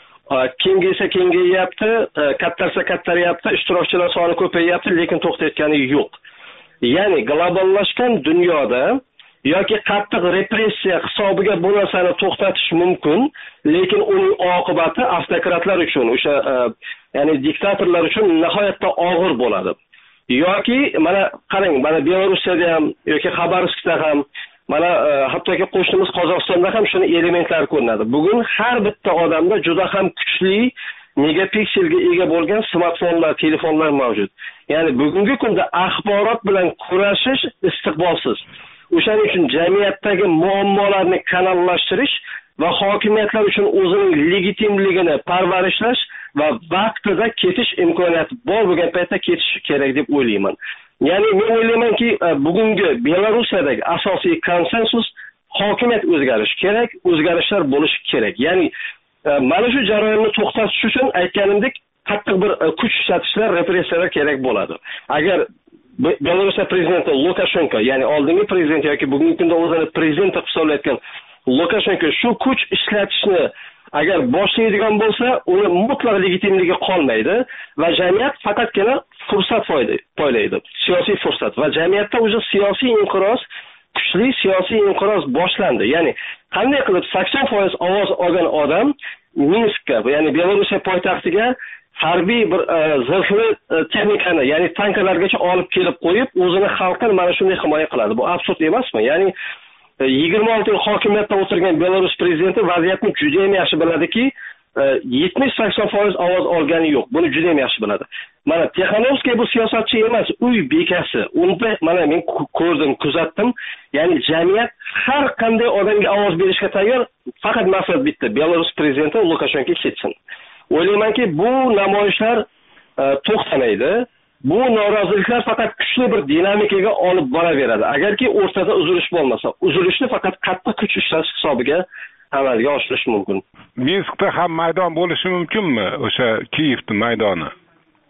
Speaker 14: Kengaysa kengayapti, kattarsa kattaryapti, ishtirokchilar soni ko'payyapti, lekin to'xtayotgani yo'q. Ya'ni globallashgan dunyoda yoki qattiq repressiya hisobiga bu narsani to'xtatish mumkin, lekin uning oqibati avtokratlar uchun, o'sha ya'ni diktatorlar uchun nihoyatda og'ir bo'ladi. Yoki mana qarang, mana Belorussiyada ham yoki Xabarovskda ham, mana hattoki qo'shnimiz Qozog'istonda ham shuni elementlar ko'rinadi. Bugun har bitta odamda juda ham kuchli megapikselga ega bo'lgan smartfonlar, telefonlar mavjud. Ya'ni bugungi kunda axborot bilan kurashish istiqbolsiz. O'shaning uchun jamiyatdagi muammolarni kanallashtirish va hokimiyatlar uchun o'zining legitimligini parvarishlash va vaqtida ketish imkoniyati bor bo'lgan paytda ketish kerak deb o'ylayman. Ya'ni men o'ylaymanki, bugungi Belarusiyadagi asosiy konsensus hokimiyat o'zgarishi kerak, o'zgarishlar bo'lishi kerak. Ya'ni mana shu jarayonni to'xtatish uchun aytganimdek qattiq bir kuch ishlatishlar, repressiyalar kerak bo'ladi. Agar Belorussiya prezidenti Lukashenko, ya'ni oldingi prezident yoki bugungi kunda o'zini prezident deb hisoblayotgan Lukashenko shu kuch ishlatishni agar boshlaydigan bo'lsa, uni mutlaq legitimligi qolmaydi va jamiyat faqatgina fursat foydalaydi, siyosiy fursat va jamiyatda o'zi siyosiy inqiroz, kuchli siyosiy inqiroz boshlandi. Ya'ni qanday qilib sakson foiz ovoz olgan odam Minskka, ya'ni Belorussiya poytaxtiga harbiy bir zirhli texnikani, ya'ni tankalargacha olib kelib qo'yib, o'zini xalqdan mana shunday himoya qiladi. Bu absurd emasmi? Ya'ni yigirma olti yil hokimiyatda o'tirgan Belarus prezidenti vaziyatni juda ham yaxshi biladiki, yetmish sakson foiz ovoz olgani yo'q. Buni juda ham yaxshi biladi. Mana Tixanovskiy bu siyosatchi emas, uy bekasi. Unda mana men ko'rdim, kuzatdim. Ya'ni jamiyat har qanday odamga ovoz berishga tayyor, faqat maqsad bitta, Belarus prezidenti Lukashenko ketsin. O'ylaymanki, bu namoyishlar to'xtamaydi. Bu noroziliklar faqat kuchli bir dinamikaga olib boraveradi. Agarki o'rtada uzilish bo'lmasa, uzilishni faqat qattiq kuch ishlatish hisobiga amalga oshirish mumkin.
Speaker 15: Minskda ham maydon bo'lishi mumkinmi? O'sha Kiyevning maydoni.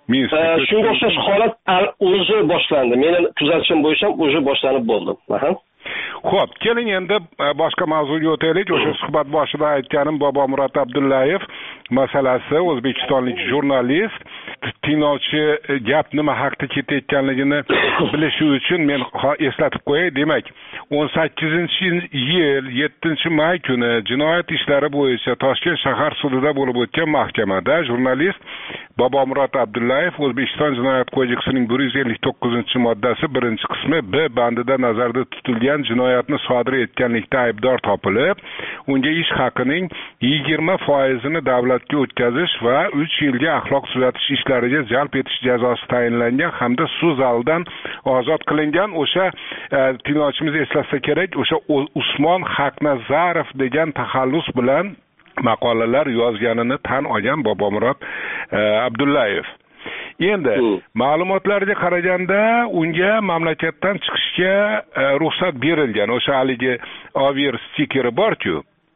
Speaker 14: shunga o'xshash holat o'zi boshlandi. Meni kuzatishim bo'yicha o'zi boshlanib bo'ldi.
Speaker 15: Xo'p, keling endi boshqa mavzuga o'taylik. O'sha suhbat boshida aytganim Bobomurod Abdullayev masalasi. O'zbekistonlik jurnalist tinglovchi gap nima haqda ketayotganligini bilishi uchun men eslatib qo'yay. Demak, o'n sakkizinchi yil yettinchi may kuni jinoyat ishlari bo'yicha Toshkent shahar sudida bo'lib o'tgan mahkamada jurnalist Bobomurod Abdullayev O'zbekiston Jinoyat kodeksining bir yuz ellik to'qqizinchi moddasi birinchi qismi B bandida nazarda tutilgan jinoyatni sodir etganlikda aybdor topilib, unga ish haqining yigirma foizini davlatga o'tkazish va uch yilga axloq tuzatish ishlariga jalb etish jazosi tayinlangan hamda sud zalidan ozod qilingan. O'sha tinglovchimiz eslasa kerak, o'sha Usmon Haqnazarov degan taxallus bilan maqolalar yozganini tan olgan Bobomurod Abdullayev. Endi ma'lumotlarga qaraganda unga mamlakatdan chiqishga ruxsat berilgan. O'sha haligi aviar stikeri bor-ku.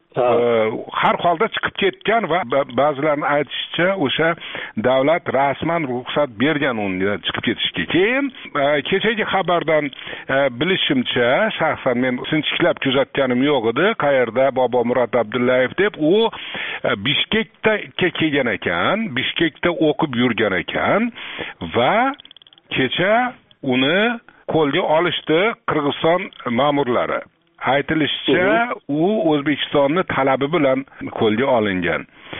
Speaker 15: Har holda chiqib ketgan va ba'zilarning aytishicha o'sha davlat rasman ruxsat bergan unga chiqib ketishga. Keyin kechagi xabardan bilishimcha, shaxsan men sinchiklab kuzatganim yo'q edi, qayerda Bobomurod Abdullayev deb u Bishkekda kelgan ekan, Bishkekda o'qib yurgan ekan va kecha uni qo'lga olishdi Qirg'iziston ma'murlari. Aytilishicha, u O'zbekistonni talabi bilan qo'lga olingan.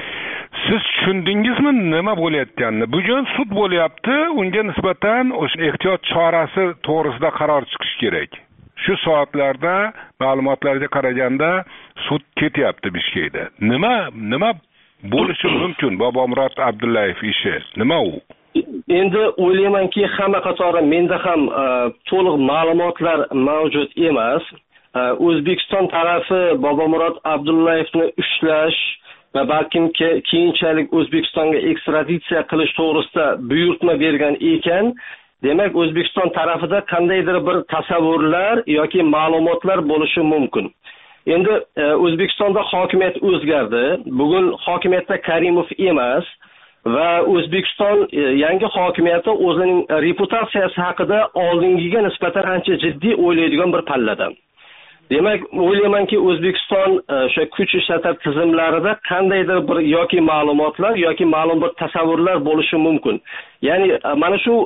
Speaker 15: Siz tushundingizmi nima bo'layotganini? Bugun sud bo'lyapti, unga nisbatan o'sha ehtiyot chorasi to'g'risida qaror chiqish kerak. Shu soatlarda ma'lumotlarga qaraganda sud ketyapti Bishkekda. Nima nima bo'lishi mumkin Bobomurod Abdullayev ishi? Nima u?
Speaker 14: Endi o'ylaymanki, hamma qatori menda ham to'liq ma'lumotlar mavjud emas. O'zbekiston tarafi Bobomurod Abdullayevni ushlash va balkim keyinchalik O'zbekistonga ekstraditsiya qilish to'g'risida buyurtma bergan ekan. Demak, O'zbekiston tarafida qandaydir bir tasavvurlar yoki ma'lumotlar bo'lishi mumkin. Endi O'zbekistonda hokimiyat o'zgardi. Bugun hokimiyatda Karimov emas va O'zbekiston yangi hokimiyati o'zining reputatsiyasi haqida oldingiga nisbatan ancha jiddiy o'ylaydigan bir pallada. Demak, o'ylaymanki, O'zbekiston o'sha kuch ishlatar tizimlarida qandaydir bir yoki ma'lumotlar yoki ma'lum bir tasavvurlar bo'lishi mumkin. Ya'ni mana shu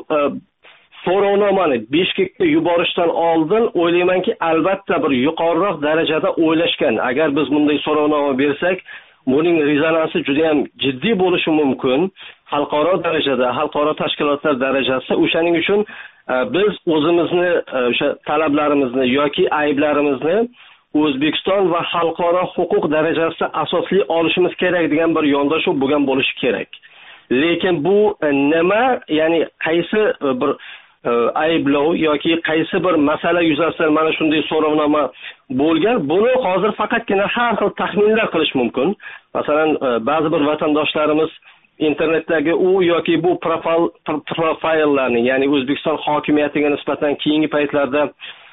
Speaker 14: so'rovnomani Bishkekka yuborishdan oldin o'ylaymanki, albatta bir yuqoriroq darajada o'ylashgan. Agar biz bunday so'rovnoma bersak, buning rezonansi juda ham jiddiy bo'lishi mumkin. Xalqaro darajada, xalqaro tashkilotlar darajasida o'shaning uchun biz o'zimizni o'sha talablarimizni yoki ayblarimizni O'zbekiston va xalqaro huquq darajasida asosli olishimiz kerak degan bir yondashuv bo'lgan bo'lishi kerak. Lekin bu nima, ya'ni qaysi bir ayblov yoki qaysi bir masala yuzasidan mana shunday so'rovnoma bo'lgan, buni hozir faqatgina har xil taxminlar qilish mumkin. Masalan, ba'zi bir vatandoshlarimiz internetdagi u yoki bu profil profillarning, ya'ni O'zbekiston hokimiyatiga nisbatan keyingi paytlarda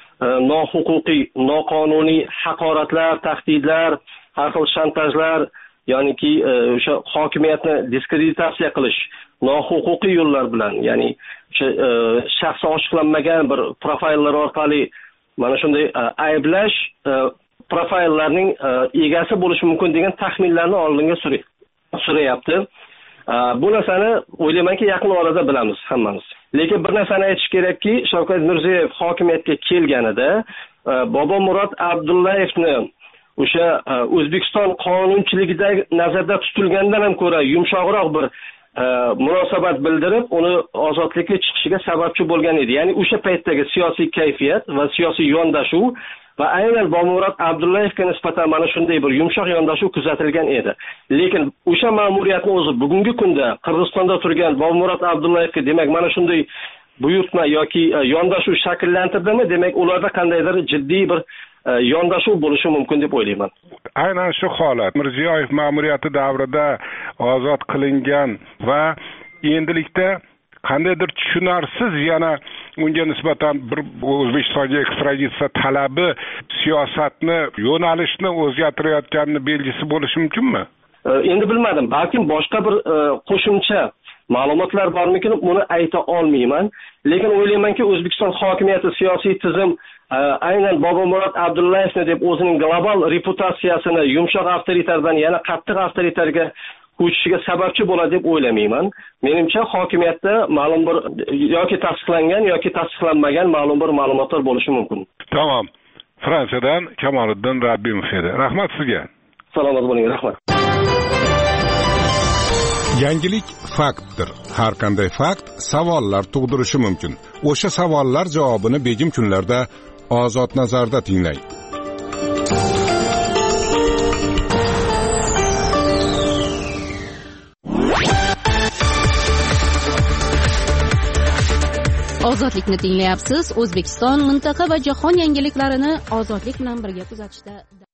Speaker 14: nohuquqiy, noqonuniy haqoratlar, tahdidlar, har xil shantajlar, ya'niki o'sha hokimiyatni diskreditatsiya qilish nohuquqiy yo'llar bilan, ya'ni o'sha shaxsi ochiqlanmagan bir profillar orqali mana shunday ayblash profillarning egasi bo'lishi mumkin degan taxminlarni oldinga surayapti. Bu narsani o'ylaymanki, yaqin orada bilamiz hammamiz. Lekin bir narsani aytish kerakki, Shavkat Mirziyoyev hokimiyatga kelganida Bobomurod Abdullayevni o'sha O'zbekiston qonunchiligida nazarda tutilgandan ham ko'ra yumshoqroq bir munosabat bildirib, uni ozodlikka chiqishiga sababchi bo'lgan edi. Ya'ni o'sha paytdagi siyosiy kayfiyat va siyosiy yondashuv va aynan Bobomurod Abdullayevga nisbatan mana shunday bir yumshoq yondashuv kuzatilgan edi. Lekin o'sha ma'muriyatni o'zi bugungi kunda Qirg'izistonda turgan Bobomurod Abdullayevga demak mana shunday buyurtma yoki yondashuv shakllantirdimi? Demak, ularda qandaydir jiddiy bir yondashuv bo'lishi mumkin deb o'ylayman.
Speaker 15: Aynan shu holat Mirziyoyev ma'muriyati davrida ozod qilingan va endilikda qandaydir tushunarsiz yana unga nisbatan bir O'zbekistonga ekstraditsiya talabi siyosatni, yo'nalishni o'zgartirayotganini belgisi bo'lishi mumkinmi?
Speaker 14: Endi bilmadim, balkim boshqa bir qo'shimcha ma'lumotlar bormikin, buni ayta olmayman. Lekin o'ylaymanki, O'zbekiston hokimiyati siyosiy tizim aynan Bobomurod Abdullayevni deb o'zining global reputatsiyasini yumshoq avtoritardan yana qattiq avtoritarga ko'chishiga sababchi bo'ladi deb o'ylamayman. Menimcha hokimiyatda ma'lum bir yoki tasdiqlangan yoki tasdiqlanmagan ma'lum bir ma'lumotlar bo'lishi mumkin.
Speaker 15: Tamam. Fransiyadan Kamoliddin Rabbimov edi. Rahmat sizga.
Speaker 14: Salomat bo'ling, rahmat.
Speaker 15: Yangilik faktdir. Har qanday fakt savollar tug'dirishi mumkin. O'sha savollar javobini begim kunlarda Ozod nazarda tinglang.
Speaker 1: Ozodlikni tinglayapsiz. O'zbekiston, mintaqa va jahon yangiliklarini ozodlik bilan birga kuzatishda